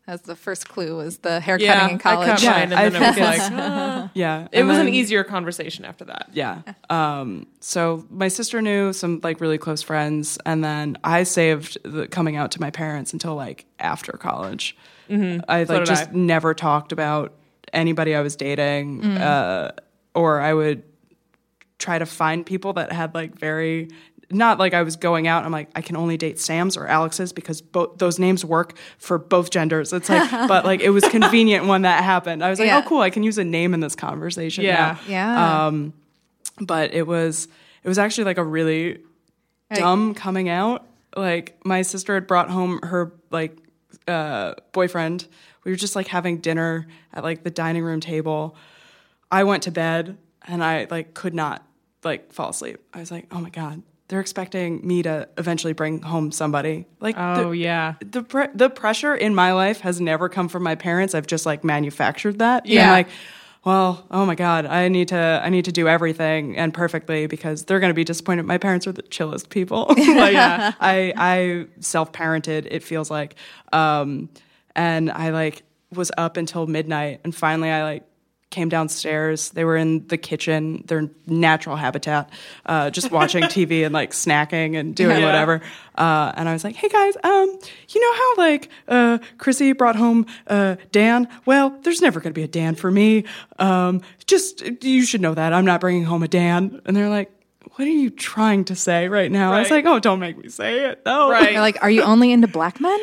As the first clue was the haircutting in I college. cut mine, and I then it was think like, it's- yeah. it and was an then- easier conversation after that. Yeah. So my sister knew some like really close friends, and then I saved the coming out to my parents until like after college. I So like did just I. never talked about anybody I was dating, or I would try to find people that had like very. Not like I was going out. I'm like, I can only date Sam's or Alex's because those names work for both genders. It's like, but like it was convenient when that happened. I was like, Yeah. oh, cool. I can use a name in this conversation. Yeah. now. Yeah. But it was actually like a really dumb coming out. Like my sister had brought home her like boyfriend. We were just like having dinner at like the dining room table. I went to bed and I like could not like fall asleep. I was like, oh my God, they're expecting me to eventually bring home somebody. Like, Yeah. the pressure in my life has never come from my parents. I've just like manufactured that. Yeah. And like, well, oh my God, I need to do everything and perfectly because they're going to be disappointed. My parents are the chillest people. Like, I self-parented, it feels like. And I like was up until midnight and finally I like came downstairs. They were in the kitchen, their natural habitat, just watching TV and like snacking and doing whatever. And I was like, hey guys, you know how like Chrissy brought home Dan? Well, there's never going to be a Dan for me. Just, you should know that. I'm not bringing home a Dan. And they're like, what are you trying to say right now? I was Right. like, oh, don't make me say it. No. Right. They're like, are you only into black men?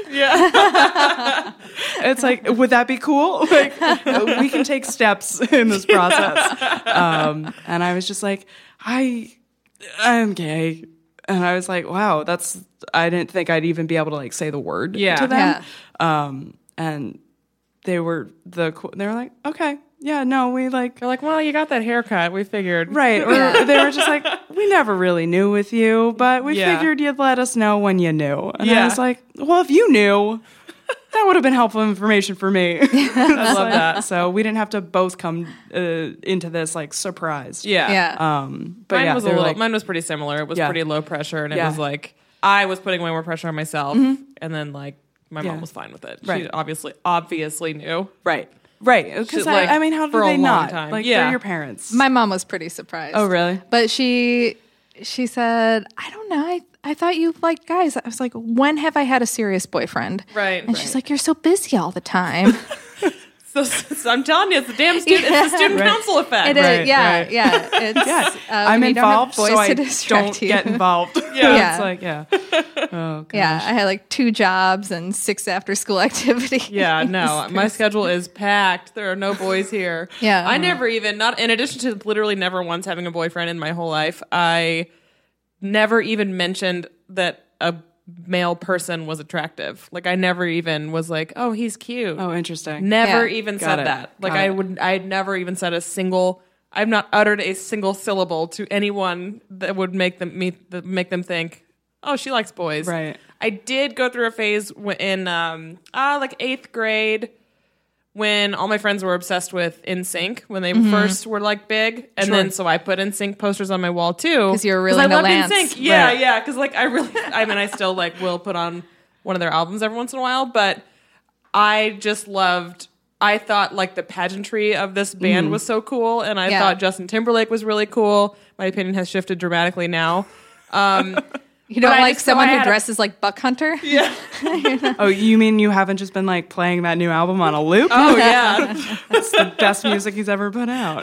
It's like, would that be cool? Like, we can take steps in this process. And I was just like, I'm gay. And I was like, wow, I didn't think I'd even be able to like say the word to them. And they were like, okay, yeah, no, we like, They're like, well, you got that haircut. We figured. right. Or they were just like, we never really knew with you, but we Yeah. figured you'd let us know when you knew. And I Yeah. was like, well, if you knew, that would have been helpful information for me. I love that. So we didn't have to both come into this like surprised. Yeah. Yeah. But Mine yeah, was they were like, mine was pretty similar. It was Yeah. pretty low pressure, and it Yeah. was like I was putting way more pressure on myself, and then like my Yeah. mom was fine with it. Right. She obviously knew. right. Because She, like, I mean, how for do a they long not? time. Like Yeah. they're your parents. My mom was pretty surprised. Oh, really? But she said, I don't know. I thought you like guys. I was like, when have I had a serious boyfriend? Right. And she's like, you're so busy all the time. So I'm telling you, it's the damn student. It's the student council effect. It is, Right, yeah, right. yeah. It's, I'm when you don't have involved, boys so I to distract don't you. get involved. Yeah. It's like, yeah. Oh, God. Yeah, I had like 2 jobs and 6 after-school activities. Yeah, no, my schedule is packed. There are no boys here. Yeah. I never even, not in addition to literally never once having a boyfriend in my whole life, I never even mentioned that a male person was attractive. Like I never even was like, oh, he's cute. Oh, interesting. Never Yeah. even Got said it. that. Like Got it. I'd never even said I've not uttered a single syllable to anyone that would make them think, oh, she likes boys. Right. I did go through a phase in like 8th grade when all my friends were obsessed with NSYNC when they first were like big, and then so I put NSYNC posters on my wall too 'Cause you were really I into loved Lance. NSYNC. Yeah, Right. yeah, because like I still like will put on one of their albums every once in a while, but I thought like the pageantry of this band was so cool, and I Yeah. thought Justin Timberlake was really cool. My opinion has shifted dramatically now. You don't But I like just- so someone I who had a- dresses like Buck Hunter? Yeah. Oh, you mean you haven't just been like playing that new album on a loop? Oh yeah. It's the best music he's ever put out.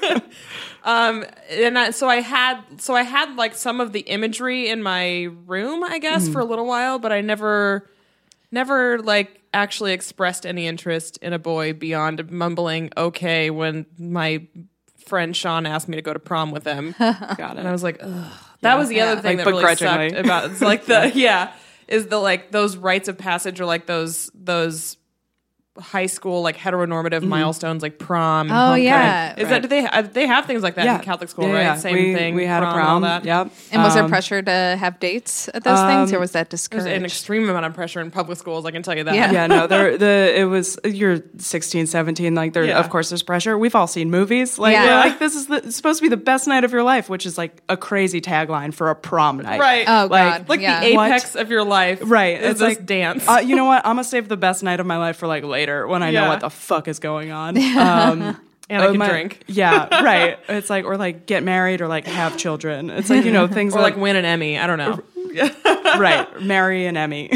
So I had like some of the imagery in my room, I guess, for a little while, but I never like actually expressed any interest in a boy beyond mumbling okay when my friend Sean asked me to go to prom with him. Got And I it. was like, ugh. That was the other thing Like, that really begrudgingly. sucked about it's like is the like those rites of passage or like those high school like heteronormative milestones like prom. And Oh, homecoming. yeah. Is that do they have things like that in Catholic school, right? Yeah. Same thing. We had a and prom. all that. Yep. And was there pressure to have dates at those things, or was that There's discouraged? an extreme amount of pressure in public schools. I can tell you that. Yeah. Yeah, no, it was, you're 16, 17, like there, Yeah. of course there's pressure. We've all seen movies. Like, Yeah. we're like this is it's supposed to be the best night of your life, which is like a crazy tagline for a prom night. Right. Oh, Like- God. Like yeah. the apex of your life. Right. Is It's this like, dance. You know what? I'm gonna save the best night of my life for like later when I know Yeah. what the fuck is going on. And I can drink. Yeah, right. It's like, or like get married or like have children. It's like, things Or like win an Emmy. I don't know. right. Marry an Emmy.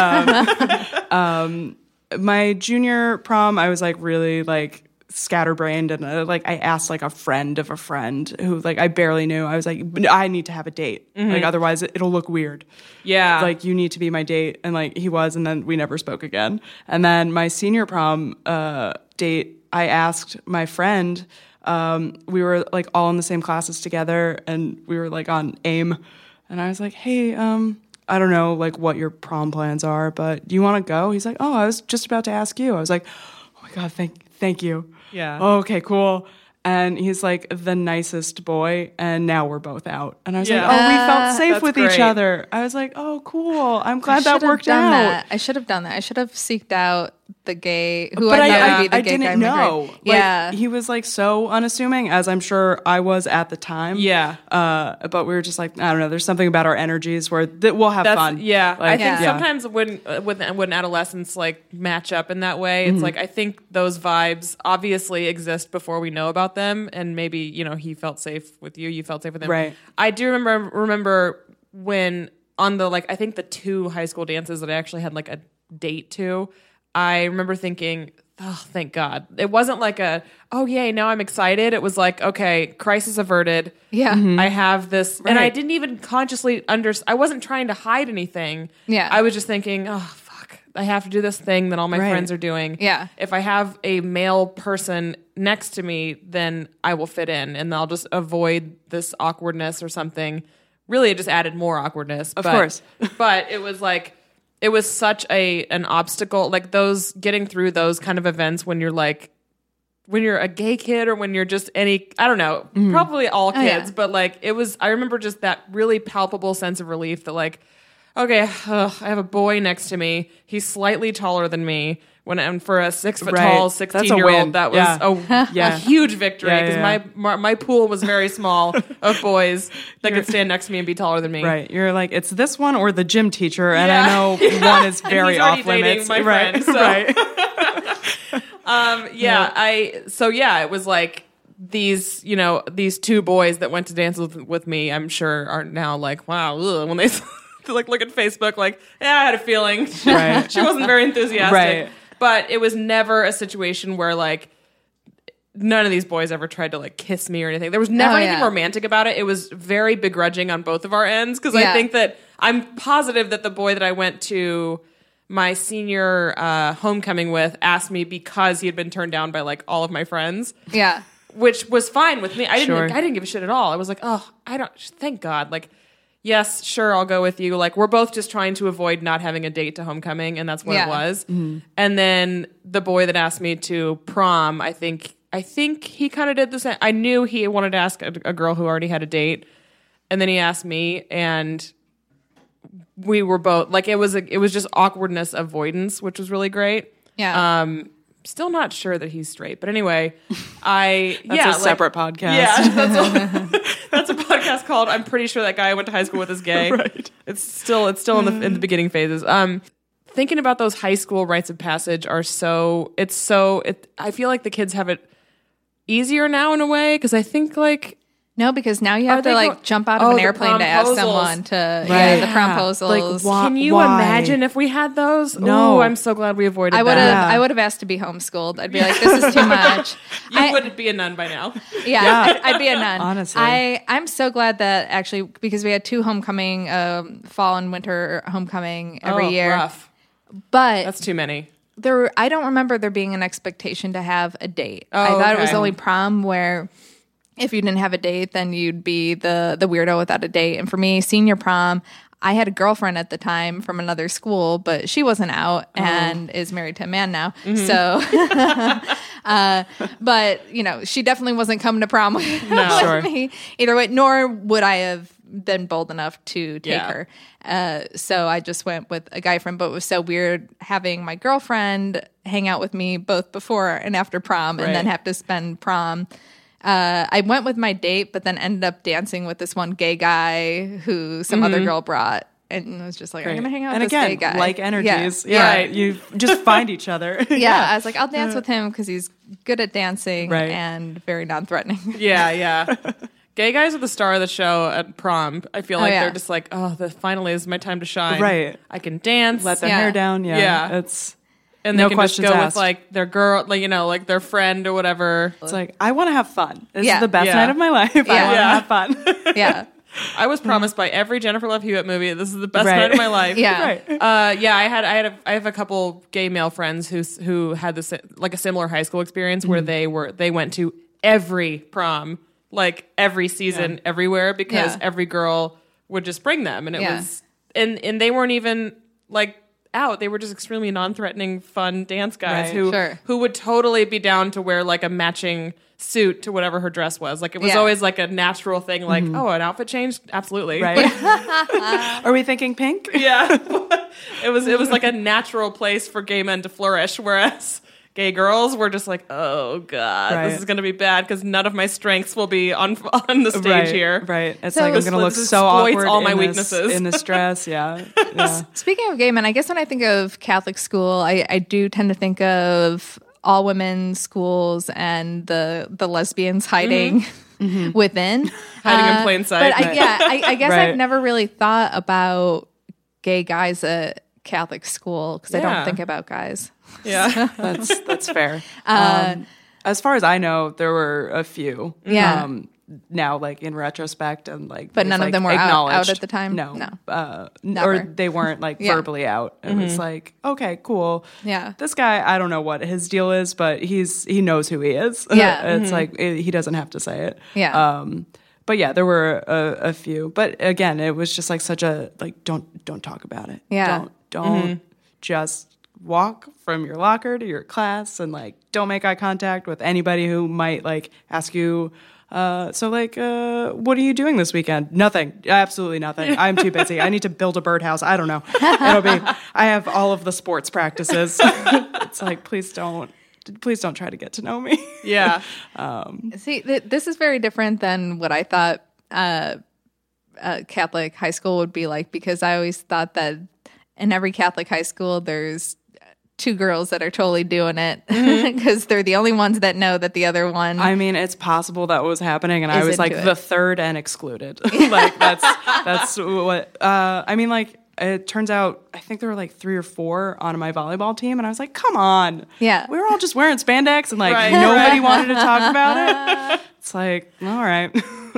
My junior prom, I was like really like scatterbrained and I asked like a friend of a friend who like I barely knew. I was like, I need to have a date. Like otherwise it'll look weird. Yeah. Like you need to be my date. And like he was, and then we never spoke again. And then my senior prom date, I asked my friend, we were like all in the same classes together and we were like on AIM. And I was like, hey, I don't know like what your prom plans are, but do you want to go? He's like, oh, I was just about to ask you. I was like, oh my God, thank you. Yeah. Oh, okay, cool. And he's like the nicest boy, and now we're both out. And I was Yeah. like, oh, we felt safe That's with great. each other. I was like, oh, cool. I'm glad I that should have worked done out. that. I should have done that. I should have seeked out the gay who But I thought would be the I gay guy. didn't in my know. grade. Like, Yeah. he was like so unassuming, as I'm sure I was at the time. Yeah. But we were just like, I don't know. There's something about our energies where we'll have fun. Yeah, I Like, think Yeah. sometimes when adolescents like match up in that way, Mm-hmm. it's like I think those vibes obviously exist before we know about them, and maybe he felt safe with you, you felt safe with him. Right. I do remember when on the I think the 2 high school dances that I actually had like a date to, I remember thinking, oh, thank God. It wasn't like oh yay, now I'm excited. It was like, okay, crisis averted. Yeah. I have this, and I Right. didn't even consciously I wasn't trying to hide anything. Yeah. I was just thinking, oh fuck, I have to do this thing that all my Right. friends are doing. Yeah. If I have a male person next to me, then I will fit in, and I'll just avoid this awkwardness or something. Really, it just added more awkwardness. Of course. But it was like it was such an obstacle. Like those getting through those kind of events when you're a gay kid or when you're just I don't know, probably all kids, yeah. but like it was, I remember just that really palpable sense of relief that like, okay, I have a boy next to me. He's slightly taller than me. And for a 6 foot Right. tall That's a 16-year-old, win. that was Yeah. a Yeah. huge victory Yeah, because yeah, my pool was very small of boys that could stand next to me and be taller than me. Right. You're like, it's this one or the gym teacher. And Yeah. I know one is And very he's already off limits. dating my right. friend, so. Right. It was like these 2 boys that went to dance with me, I'm sure are now like, wow, ugh, when they like look at Facebook, like, yeah, I had a feeling. Right. She wasn't very enthusiastic. Right. But it was never a situation where like none of these boys ever tried to like kiss me or anything. There was never Oh, anything yeah. romantic about it. It was very begrudging on both of our ends because I Yeah. think that I'm positive that the boy that I went to my senior homecoming with asked me because he had been turned down by like all of my friends, Yeah. which was fine with me. I Sure. didn't give a shit at all. I was like, oh, thank God. Like, yes, sure, I'll go with you. Like, we're both just trying to avoid not having a date to homecoming, and that's what Yeah. it was. And then the boy that asked me to prom, I think he kind of did the same. I knew he wanted to ask a girl who already had a date, and then he asked me, and we were both like, it was just awkwardness avoidance, which was really great. Yeah. Still not sure that he's straight, but anyway, that's That's a separate podcast. Yeah, that's a podcast called "I'm Pretty Sure That Guy I Went to High School with Is Gay." Right. It's still in the beginning phases. Thinking about those high school rites of passage are I feel like the kids have it easier now in a way because I think like No, because now you have to they like go- jump out of an the airplane to ask promposals. someone to Right. the promposals. Like, can you why? imagine if we had those? No. Ooh, I'm so glad we avoided I would that. have. I would have asked to be homeschooled. I'd be like, "This is too much." You would be a nun by now. Yeah, I'd be a nun. Honestly. I'm so glad that actually because we had 2 homecoming, fall and winter homecoming every Oh, year. rough. But That's too many. I don't remember there being an expectation to have a date. Oh, I thought it was okay. only prom where if you didn't have a date, then you'd be the weirdo without a date. And for me, senior prom, I had a girlfriend at the time from another school, but she wasn't out and is married to a man now. So, but she definitely wasn't coming to prom with me either way, nor would I have been bold enough to take her. So I just went with a guy friend, but it was so weird having my girlfriend hang out with me both before and after prom and then have to spend prom. I went with my date, but then ended up dancing with this one gay guy who some other girl brought. And I was just like, I'm going to hang out with this gay guy. Like energies. Yeah. Right. You just find each other. I was like, I'll dance with him because he's good at dancing and very non-threatening. Yeah. Gay guys are the star of the show at prom. I feel like they're just like, finally is my time to shine. Right. I can dance. Let the hair down. Yeah. And no they can just questions go asked. with like their girl, like their friend or whatever. It's like, I want to have fun. This is the best night of my life. I want to have fun. Yeah. I was promised by every Jennifer Love Hewitt movie, this is the best night of my life. Yeah. I have a couple gay male friends who had this like a similar high school experience where they went to every prom, like every season, everywhere, because every girl would just bring them, and it was and they weren't even like out. They were just extremely non-threatening, fun dance guys who would totally be down to wear like a matching suit to whatever her dress was. Like it was always like a natural thing. Like an outfit change, absolutely. Right. Are we thinking pink? Yeah. It was like a natural place for gay men to flourish, whereas gay girls were just like, oh god, this is going to be bad because none of my strengths will be on the stage here. Right. It's like I'm going to look so awkward. All my weaknesses in this dress. Yeah. Speaking of gay men, I guess when I think of Catholic school, I do tend to think of all women's schools and the lesbians hiding within, hiding in plain sight. But I guess I've never really thought about gay guys at Catholic school because I don't think about guys. Yeah, that's fair. As far as I know, there were a few. Yeah. Now, like in retrospect, and like, but none of them were out at the time. No, Never. or they weren't like verbally out. It was like, okay, cool. Yeah, this guy, I don't know what his deal is, but he knows who he is. Yeah, it's like he doesn't have to say it. Yeah. But yeah, there were a few. But again, it was just like such a like don't talk about it. Yeah, don't just walk from your locker to your class and like don't make eye contact with anybody who might like ask you. What are you doing this weekend? Nothing. Absolutely nothing. I'm too busy. I need to build a birdhouse. I don't know. I have all of the sports practices. It's like, please don't try to get to know me. Yeah. See, this is very different than what I thought Catholic high school would be like, because I always thought that in every Catholic high school, there's two girls that are totally doing it because they're the only ones that know that the other one. I mean, it's possible that was happening, and I was like the third and excluded. Like that's what I mean. Like it turns out, I think there were like 3 or 4 on my volleyball team, and I was like, come on, yeah, we were all just wearing spandex, and like nobody wanted to talk about it. It's like, all right,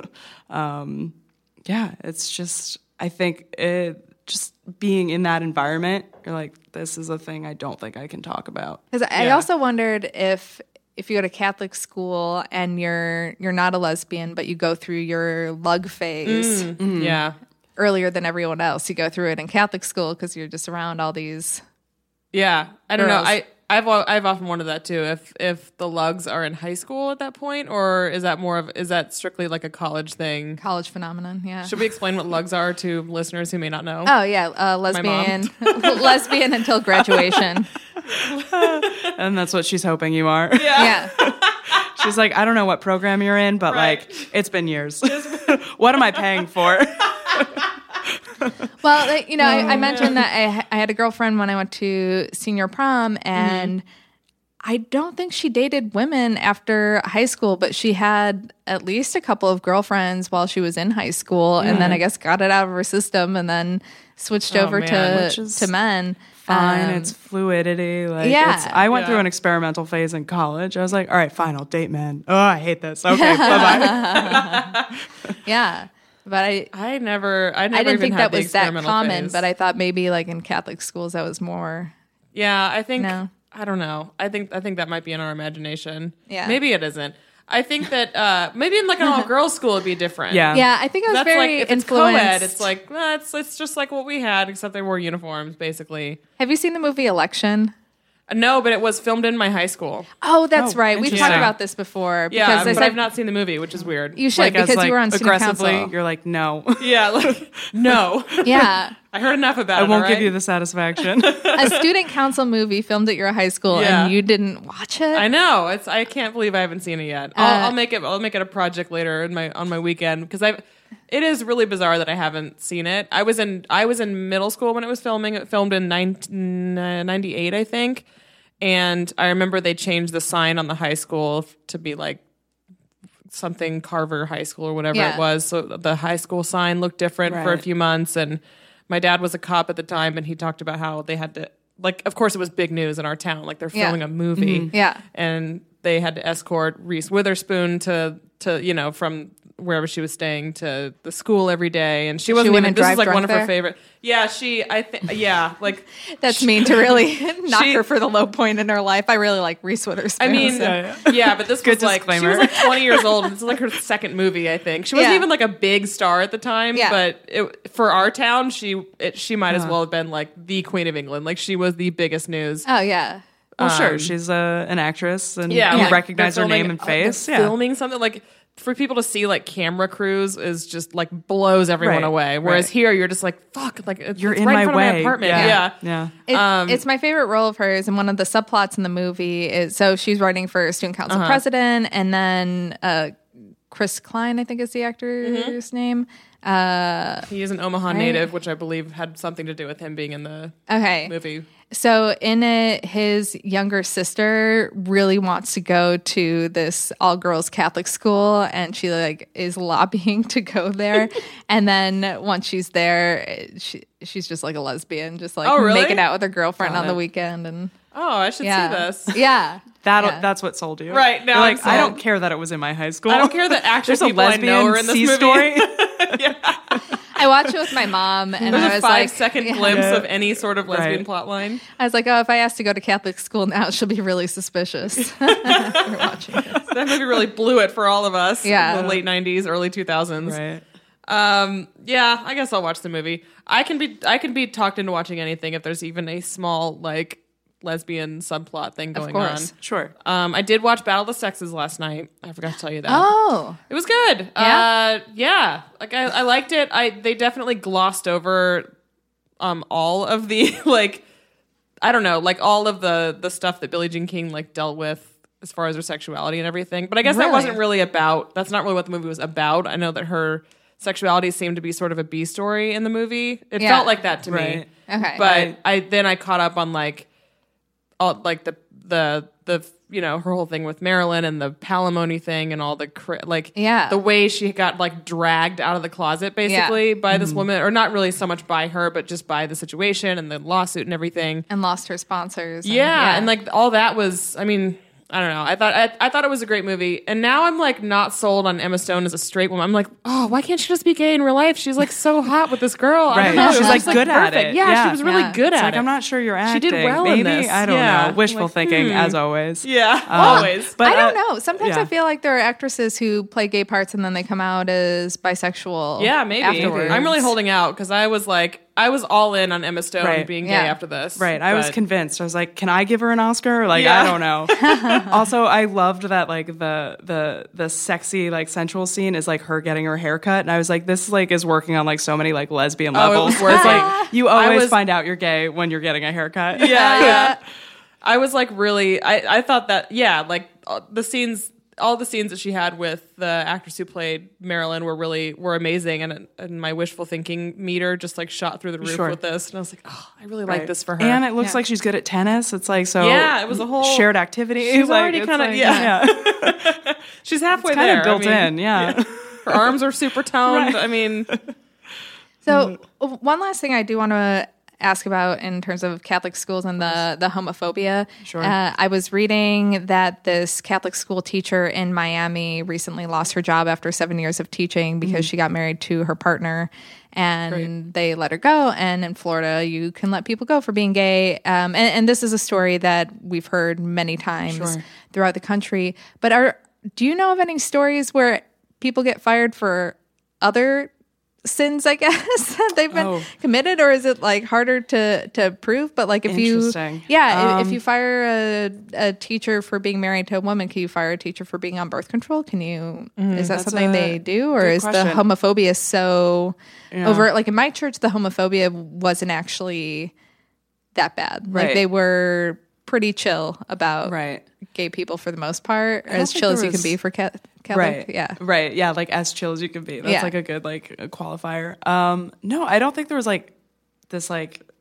yeah. It's just, I think just being in that environment, you're like, this is a thing I don't think I can talk about. Because I also wondered if you go to Catholic school and you're not a lesbian, but you go through your lug phase earlier than everyone else. You go through it in Catholic school because you're just around all these. Yeah, I don't girls. know. I've often wondered that too. If the lugs are in high school at that point, or is that strictly like a college thing? College phenomenon, yeah. Should we explain what lugs are to listeners who may not know? Oh yeah, lesbian, lesbian until graduation. And that's what she's hoping you are. Yeah. She's like, I don't know what program you're in, but like, it's been years. What am I paying for? Well, I mentioned that I had a girlfriend when I went to senior prom, and I don't think she dated women after high school, but she had at least a couple of girlfriends while she was in high school, and then I guess got it out of her system, and then switched over to men. Fine, it's fluidity. Like, I went through an experimental phase in college. I was like, all right, fine, I'll date men. Oh, I hate this. Okay, bye-bye. Yeah. But I never I didn't even think had that the was that experimental common, phase. but I thought maybe like in Catholic schools that was more. Yeah, I think No. I don't know. I think that might be in our imagination. Yeah. Maybe it isn't. I think that maybe in like an all girls school it'd be different. Yeah, I think I was That's very like if it's influenced. co-ed, it's like it's just like what we had, except they wore uniforms basically. Have you seen the movie Election? No, but it was filmed in my high school. Oh, that's right. We've talked interesting. about this before. Yeah, Because but I've not seen the movie, which is weird. you should Like, because as, you were on student aggressively, council. you're like, no. Yeah, like no. Yeah. I heard enough about I it. won't all give right? you the satisfaction. A student council movie filmed at your high school Yeah. and you didn't watch it? I know. I can't believe I haven't seen it yet. I'll make it a project later on my weekend because it is really bizarre that I haven't seen it. I was in middle school when it was filming. It filmed in 1998, I think. And I remember they changed the sign on the high school to be like something Carver High School or whatever Yeah. it was. So the high school sign looked different for a Right. few months. And my dad was a cop at the time, and he talked about how they had to, like, of course it was big news in our town. Like they're Yeah. filming a movie. Yeah. And they had to escort Reese Witherspoon to from wherever she was staying to the school every day, and she wasn't wouldn't even. This drive is like drunk one of her there? favorite. Yeah, like That's mean to really knock She- her for the low point in her life. I really like Reese Witherspoon. I mean, so- yeah, but this Good was like she disclaimer. was like 20 years old. This is like her second movie, I think. She wasn't Yeah. even like a big star at the time, Yeah. but for our town, she might as well have been like the Queen of England. Like she was the biggest news. oh, yeah. Well, sure, she's an actress, and Yeah, you like, recognize they're her name filming- and face. they're filming something like for people to see like camera crews is just like blows everyone Right, away. Whereas right. here, you're just like fuck, like You're it's in right my in front way. of my apartment. Yeah. Yeah. Yeah. It's my favorite role of hers, and one of the subplots in the movie is so she's running for student council president, and then Chris Klein, I think is the actor's name. He is an Omaha native, which I believe had something to do with him being in the Okay. movie. So in it, his younger sister really wants to go to this all-girls Catholic school, and she like is lobbying to go there. And then once she's there, she's just like a lesbian, just like Oh, really? making out with her girlfriend Got on the it. weekend. And Oh, I should yeah, see this. yeah. That's what sold you, Right, now You're I'm like, I sold. don't care that it was in my high school. I don't care that actual There's a people I lesbian know are in this C movie. story. I watched it with my mom, and There's I a was 5-second like, glimpse Yeah. of any sort of lesbian Right. plot line. I was like, oh, if I ask to go to Catholic school now, she'll be really suspicious. After watching this. That movie really blew it for all of us. Yeah. In the late 90s, early 2000s. Right. Yeah, I guess I'll watch the movie. I can be talked into watching anything if there's even a small like lesbian subplot thing going on. course. Sure. I did watch Battle of the Sexes last night. I forgot to tell you that. Oh, It was good. Yeah? Yeah. Like I liked it. They definitely glossed over all of the like I don't know, like all of the stuff that Billie Jean King like dealt with as far as her sexuality and everything. But I guess that Really? wasn't really that's not really what the movie was about. I know that her sexuality seemed to be sort of a B story in the movie. It Yeah. felt like that to me. Right. okay. But I caught up on like all like the her whole thing with Marilyn and the palimony thing and all the Yeah. the way she got like dragged out of the closet basically by this woman, or not really so much by her but just by the situation and the lawsuit and everything. and lost her sponsors. And, And like all that was, I mean, I don't know. I thought it was a great movie, and now I'm like not sold on Emma Stone as a straight woman. I'm like, oh, why can't she just be gay in real life? She's like so hot with this girl. I Right. don't know. She was like just, good at perfect. it. Yeah, Yeah. she was really Yeah. good It's at like, it. I'm not sure you're acting. She did well in Maybe. this. I don't Yeah. know. Wishful Like, thinking, as always. Yeah, always. But I don't know. Sometimes yeah. I feel like there are actresses who play gay parts and then they come out as bisexual. Yeah, maybe. Afterwards. I'm really holding out because I was all in on Emma Stone Right. being gay Yeah. after this. Right. I was but- convinced. I was like, can I give her an Oscar? Like, Yeah. I don't know. Also, I loved that like the sexy, like sensual scene is like her getting her hair cut. And I was like, this like is working on like so many like lesbian Oh, it levels. was Where it's working. like you always was- find out you're gay when you're getting a haircut. Yeah. I was like really. I thought that like all the scenes that she had with the actress who played Marilyn were amazing, and my wishful thinking meter just like shot through the roof Sure. with this, and I was like, oh, I really like Right. this for her. And it looks Yeah. like she's good at tennis. It's like so. Yeah, it was a whole- shared activity. She's Like, already it's kinda- like, yeah. She's halfway kind there. of built I mean, in. Yeah. her arms are super toned. Right. I mean, So one last thing I do want to ask about in terms of Catholic schools and the homophobia. Sure. I was reading that this Catholic school teacher in Miami recently lost her job after 7 years of teaching because she got married to her partner and they let her go. And in Florida, you can let people go for being gay. And this is a story that we've heard many times Sure. throughout the country. But do you know of any stories where people get fired for other sins, I guess, that they've been committed, or is it like harder to prove? But like if you if you fire a teacher for being married to a woman, can you fire a teacher for being on birth control? Can you is that something they do, or is the homophobia so overt? Like in my church, the homophobia wasn't actually that bad. Like they were pretty chill about gay people for the most part, or as chill as you can be for Catholic. Yeah, like as chill as you can be. That's like a good qualifier. No, I don't think there was like this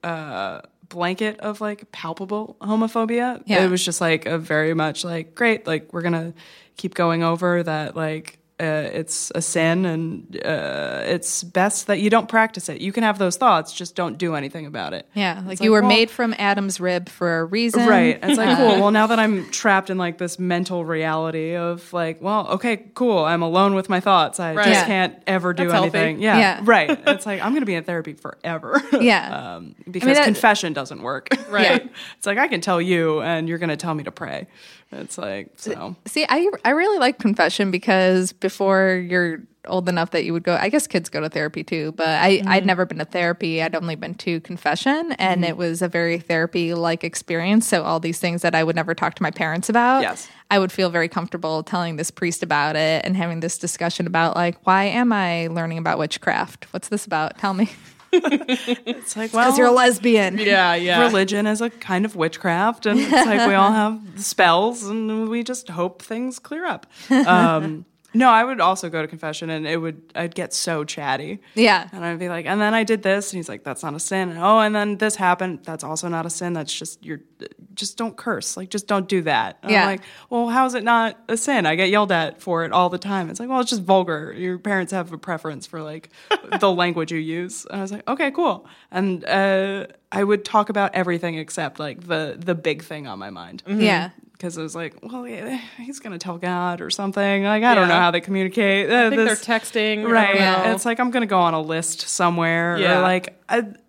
blanket of like palpable homophobia. It was just like a very much like, great, like we're gonna keep going over that, like it's a sin, and it's best that you don't practice it. You can have those thoughts, just don't do anything about it. Yeah, like you were made from Adam's rib for a reason. Right. It's like, cool, well, now that I'm trapped in like this mental reality of like, well, okay, cool, I'm alone with my thoughts. I just can't ever do anything. Yeah. Right. It's like, I'm going to be in therapy forever. Because confession doesn't work. Right. It's like, I can tell you and you're going to tell me to pray. It's like, so. See, I really like confession, because before you're old enough that you would go, I guess kids go to therapy too, but I'd never been to therapy. I'd only been to confession, and it was a very therapy-like experience. So all these things that I would never talk to my parents about, I would feel very comfortable telling this priest about it and having this discussion about like, why am I learning about witchcraft? What's this about? Tell me. It's like, well, because you're a lesbian. Yeah. Religion is a kind of witchcraft, and it's like we all have spells, and we just hope things clear up. No, I would also go to confession, and I'd get so chatty. Yeah. And I'd be like, and then I did this, and he's like, that's not a sin. And then this happened. That's also not a sin. That's just, just don't curse. Like, just don't do that. And I'm like, well, how is it not a sin? I get yelled at for it all the time. It's like, well, it's just vulgar. Your parents have a preference for like the language you use. And I was like, okay, cool. And I would talk about everything except like the big thing on my mind. Mm-hmm. Yeah. Because it was like, well, he's going to tell God or something. Like, I don't know how they communicate. I think they're texting. Right. It's like, I'm going to go on a list somewhere. Yeah. Or like,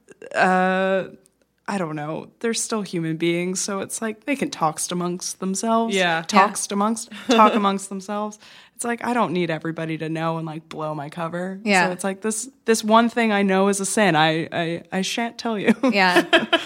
I don't know. They're still human beings. So it's like, they can talk amongst themselves. Yeah. Talk amongst themselves. It's like, I don't need everybody to know and like blow my cover. Yeah. So it's like this one thing I know is a sin. I shan't tell you. Yeah.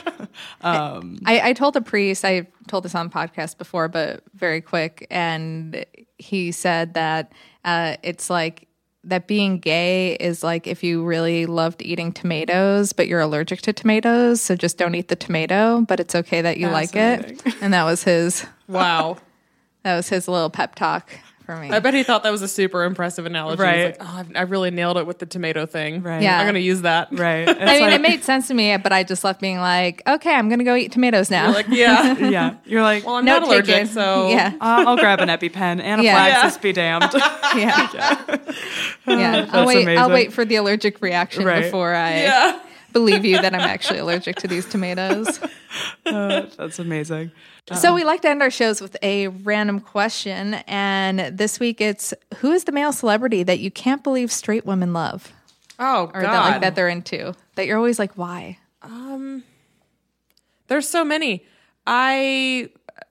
I told a priest, I told this on podcast before, but very quick. And he said that it's like that being gay is like if you really loved eating tomatoes, but you're allergic to tomatoes. So just don't eat the tomato, but it's okay that you like it. And that was his. Wow. That was his little pep talk for me. I bet he thought that was a super impressive analogy. Right. He's like, I really nailed it with the tomato thing. Right. Yeah. I'm going to use that. Right. I mean, it made sense to me, but I just left being like, okay, I'm going to go eat tomatoes now. You're like, yeah. Yeah. You're like, Well, I'm No not allergic, taken. so. Yeah. I'll grab an EpiPen. Anaphylaxis be damned. Yeah. Yeah. I'll amazing. wait for the allergic reaction before I believe you that I'm actually allergic to these tomatoes. That's amazing. So we like to end our shows with a random question, and this week it's, who is the male celebrity that you can't believe straight women love? Oh, Or God. that they're into? That you're always like, why? There's so many. I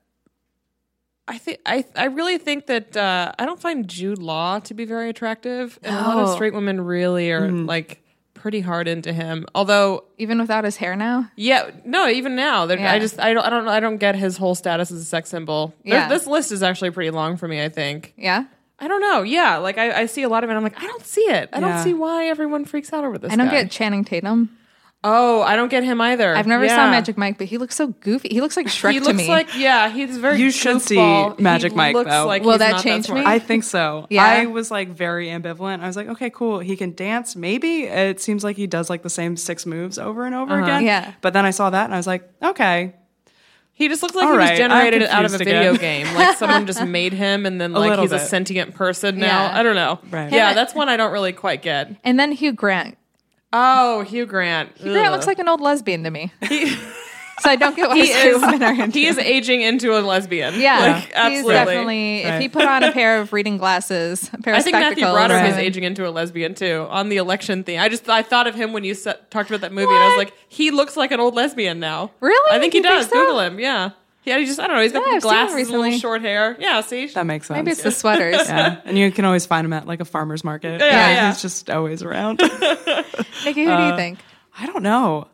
really think that I don't find Jude Law to be very attractive, and a lot of straight women really are like pretty hard into him. Although Even without his hair now? even now, I don't get his whole status as a sex symbol. Yeah. This list is actually pretty long for me, I think. Yeah? I don't know. Yeah, like I see a lot of it. I'm like, I don't see it. I don't Yeah. see why everyone freaks out over this. I don't guy. get Channing Tatum. Oh, I don't get him either. I've never saw Magic Mike, but he looks so goofy. He looks like Shrek He to looks me. like he's very. You should see goofball. Magic He Mike, looks though. Like Will he's that not change smart. me? I think so. Yeah. I was like very ambivalent. I was like, okay, cool. He can dance. Maybe it seems like he does like the same 6 moves over and over again. Yeah. But then I saw that and I was like, okay. He just looks like All he was right, generated I'm out of a confused video again. game. Like someone just made him, and then like little he's a bit. sentient person now. Yeah. I don't know. Right. Yeah, that's one I don't really quite get. And then Hugh Grant. Oh, Hugh Grant. Hugh Grant looks like an old lesbian to me. So I don't get why straight women are into He is aging into a lesbian. Yeah, like, he's absolutely. definitely. If he put on a pair of reading glasses, a pair of I think Matthew spectacles, Broderick is and- aging into a lesbian too on the election thing. I thought of him when you talked about that movie, and I was like, he looks like an old lesbian now. Really? I think he You think does. so? Google him. Yeah. Yeah, he just, I don't know. He's got Yeah, I've seen him glasses and recently. little short hair. Yeah, see? That makes sense. Maybe it's the sweaters. yeah. And you can always find him at like a farmer's market. Yeah. He's just always around. Nikki, who do you think? I don't know.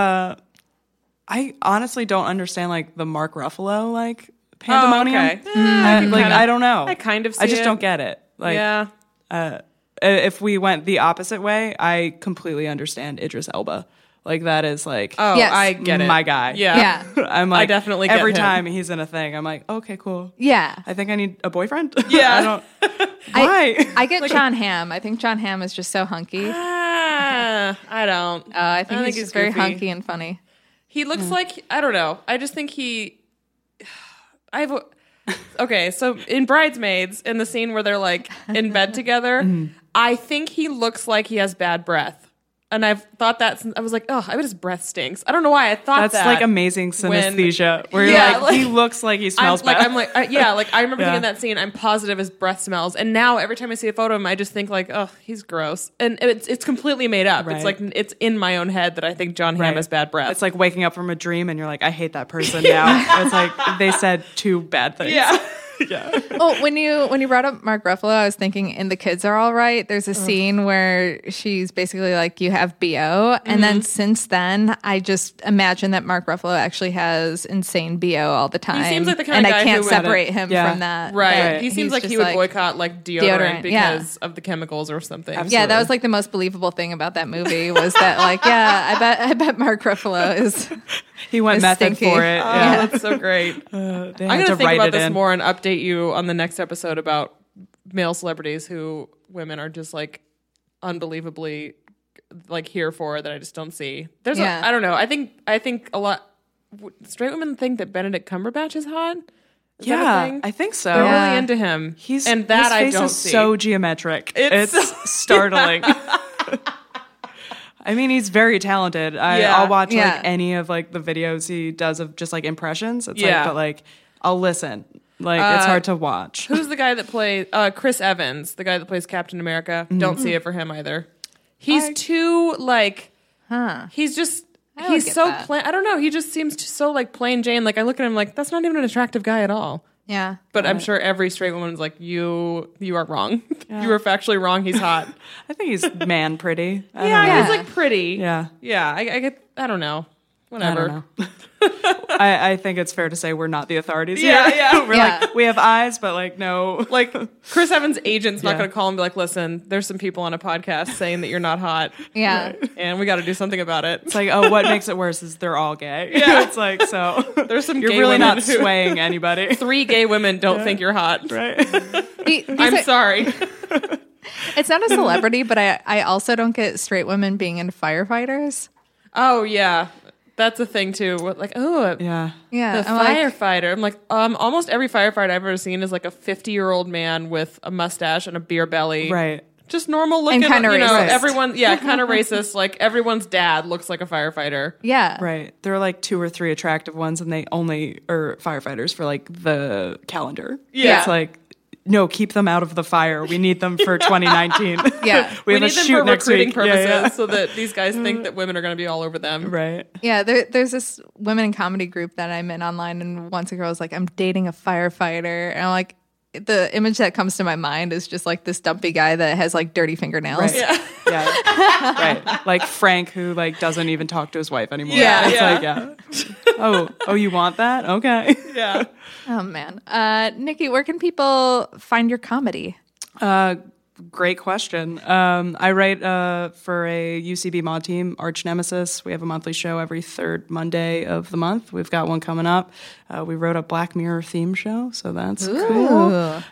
I honestly don't understand like the Mark Ruffalo like pandemonium. okay. I don't know. I kind of see I just it. don't get it. Like, Yeah. if we went the opposite way, I completely understand Idris Elba. Like that is like Oh, Yes. I get it. my guy. Yeah. Yeah. I'm like definitely get every him. time he's in a thing, I'm like, okay, cool. Yeah. I think I need a boyfriend. Yeah. I don't. Why? I get John Hamm. I think John Hamm is just so hunky. I don't. I think he's just very goofy. hunky and funny. He looks like, I don't know. I just think okay, so in Bridesmaids, in the scene where they're like in bed together, I think he looks like he has bad breath. And I've thought that since I was like, oh, I bet his breath stinks. I don't know why I thought That's that. like amazing synesthesia, where you're Yeah, like, he looks like he smells bad. I remember Yeah. thinking that scene. I'm positive his breath smells, and now every time I see a photo of him, I just think like, oh, he's gross, and it's completely made up. It's Right. like it's in my own head that I think John Hamm Right. has bad breath. It's like waking up from a dream and you're like, I hate that person now. It's like they said two bad things. yeah. Oh, when you brought up Mark Ruffalo, I was thinking in The Kids Are All Right, there's a scene where she's basically like, you have BO. And then since then, I just imagine that Mark Ruffalo actually has insane BO all the time. seems like the kind and of I guy can't who would- separate him Yeah. from that. Right. that He seems he's like just he would boycott like deodorant yeah. because of the chemicals or something. Yeah, that was like the most believable thing about that movie was that like, yeah, I bet Mark Ruffalo is He went It's method stinky. for it. Oh, Yeah. that's so great. They I'm had going to to think write about it this in. more and update you on the next episode about male celebrities who women are just like unbelievably like here for that I just don't see. Yeah. I don't know. I think a lot straight women think that Benedict Cumberbatch is hot. Is that a Yeah, thing? I think so. They're Yeah. really into him. And that his his face I don't is see. so geometric. It's It's so- startling. I mean, he's very talented. Yeah. I'll watch Yeah. like any of like the videos he does of just like impressions. It's Yeah. like, but like I'll listen. Like it's hard to watch. Who's the guy that plays Chris Evans, the guy that plays Captain America? Mm-hmm. Don't see it for him either. He's too like he's just would he's get so that. plain. I don't know. He just seems so like plain Jane. Like I look at him like that's not even an attractive guy at all. yeah. But I'm sure every straight woman is like you are wrong. You are factually wrong. He's hot. I think he's man pretty. I don't yeah, know. he's like pretty. Yeah. yeah. I get. I don't know. Whatever. I don't know. I think it's fair to say we're not the authorities Yeah, here. yeah. We're Yeah. like, we have eyes, but like no. Like Chris Evans' agent's not Yeah. going to call him and be like, "Listen, there's some people on a podcast saying that you're not hot, Yeah. and we got to do something about it." It's like, oh, what makes it worse is they're all gay. Yeah. It's like, so There's some you're gay really women not who- swaying anybody. 3 gay women don't think you're hot. Right. These I'm are- sorry. It's not a celebrity, but I also don't get straight women being into firefighters. Oh yeah, that's a thing too. Like, oh, Yeah. Yeah. the I'm like, firefighter. I'm like, almost every firefighter I've ever seen is like a 50-year-old man with a mustache and a beer belly. Right. Just normal looking. And kinda you know, racist. everyone. Yeah, kind of racist. Like everyone's dad looks like a firefighter. yeah. Right. There are like 2 or 3 attractive ones and they only are firefighters for like the calendar. Yeah. It's like, no, keep them out of the fire. We need them for 2019. Yeah. we We have a need them shoot for next recruiting week. purposes, Yeah, so that these guys think that women are going to be all over them. Right. Yeah, there's this women in comedy group that I'm in online, and once a girl was like, I'm dating a firefighter. And I'm like, the image that comes to my mind is just like this dumpy guy that has like dirty fingernails. Right. Yeah. Yeah. Right. Like Frank, who like doesn't even talk to his wife anymore. Yeah, It's yeah. like, yeah. Oh, you want that? Okay. Yeah. Oh, man. Nikki, where can people find your comedy? Great question. I write for a UCB mod team, Arch Nemesis. We have a monthly show every third Monday of the month. We've got one coming up. We wrote a Black Mirror theme show, so that's cool.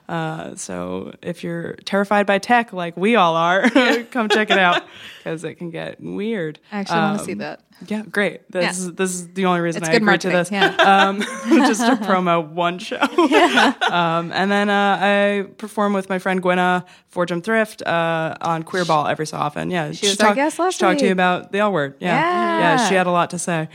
So if you're terrified by tech like we all are, come check it out because it can get weird. I actually want to see that. Yeah, great. This Yeah. is the only reason It's I good agreed to marketing. this. Yeah. Just to promo one show. And then I perform with my friend Gwenna Forgem Thrift on Queer Ball every so often. Yeah, She was our guest last She talked to you week. about the L word. Yeah, she had a lot to say.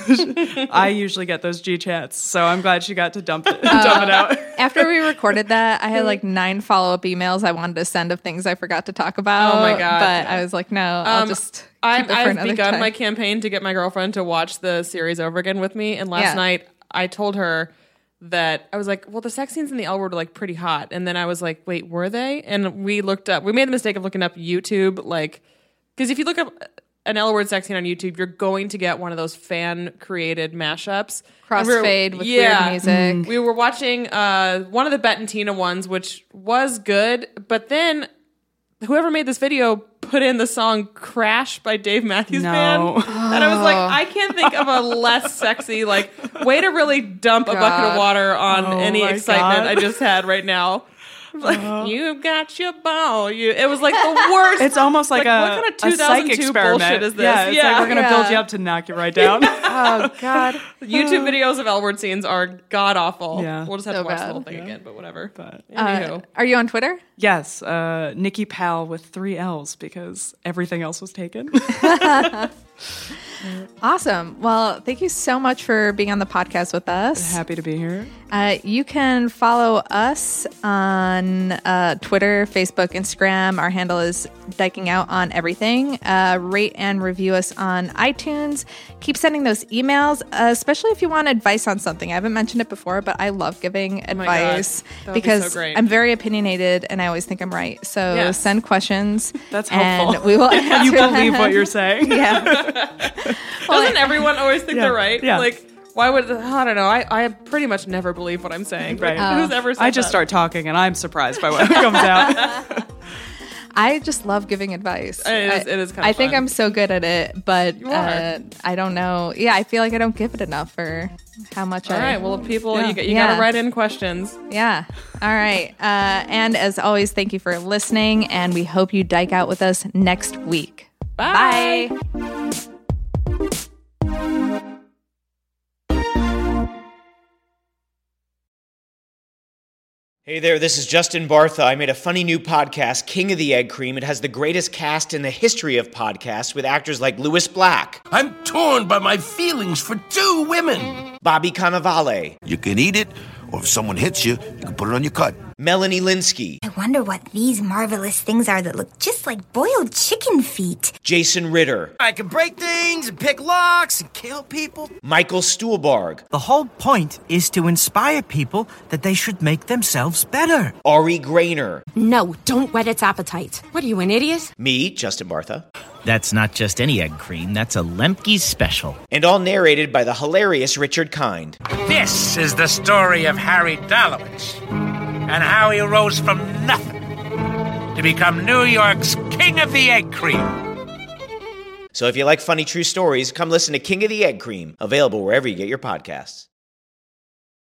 I usually get those G chats, so I'm glad she got to dump it out. After we recorded that, I had like 9 follow-up emails I wanted to send of things I forgot to talk about. Oh my God. But I was like, no, I'll just keep it for I've another begun time. my campaign to get my girlfriend to watch the series over again with me. And last Yeah. night I told her that I was like, well, the sex scenes in the L Word were like pretty hot. And then I was like, wait, were they? And we made the mistake of looking up YouTube, like, because if you look up an L Word sex scene on YouTube, you're going to get one of those fan created mashups. Crossfade with weird music. We were watching one of the Bet and Tina ones, which was good, but then whoever made this video put in the song Crash by Dave Matthews Band. And I was like, I can't think of a less sexy, like, way to really dump a bucket of water on any excitement I just had right now. Like, you got your ball. It was like the worst. It's almost like what kind of 2002 bullshit is this? Yeah, it's like we're going to build you up to knock you right down. Oh, God. YouTube videos of L Word scenes are god-awful. Yeah. We'll just have So to watch the bad. whole thing again, but whatever. But Anywho. Are you on Twitter? yes, Nikki Pal with 3 L's because everything else was taken. Awesome. Well, thank you so much for being on the podcast with us. Happy to be here. You can follow us on Twitter, Facebook, Instagram. Our handle is Diking Out on everything. Rate and review us on iTunes. Keep sending those emails, especially if you want advice on something. I haven't mentioned it before, but I love giving advice That would be so because great. I'm very opiniated and I always think I'm right. So Yes. send questions. That's and helpful. we will answer You believe them. what you're saying. Doesn't everyone always think Yeah. they're right? Yeah. Like, why would, I don't know. I pretty much never believe what I'm saying. Right. Like, who's ever said I just that? start talking and I'm surprised by what comes out. I just love giving advice. It is kind of I think fun. I'm so good at it, but are. I don't know. Yeah, I feel like I don't give it enough for how much All I. right. Well, people, you Yeah. got to write in questions. Yeah. All right. And as always, thank you for listening, and we hope you dike out with us next week. Bye. Bye. Hey there, this is Justin Bartha. I made a funny new podcast, King of the Egg Cream. It has the greatest cast in the history of podcasts with actors like Louis Black, I'm torn by my feelings for 2 women. Bobby Cannavale, You can eat it, or if someone hits you, you can put it on your cut. Melanie Linsky, I wonder what these marvelous things are that look just like boiled chicken feet. Jason Ritter, I can break things and pick locks and kill people. Michael Stuhlbarg, The whole point is to inspire people that they should make themselves better. Ari Grainer, No, don't whet its appetite. What are you, an idiot? me, Justin Bartha, That's not just any egg cream, that's a Lemke's special. and all narrated by the hilarious Richard Kind. This is the story of Harry Dalowitz and how he rose from nothing to become New York's King of the Egg Cream. So if you like funny true stories, come listen to King of the Egg Cream, available wherever you get your podcasts.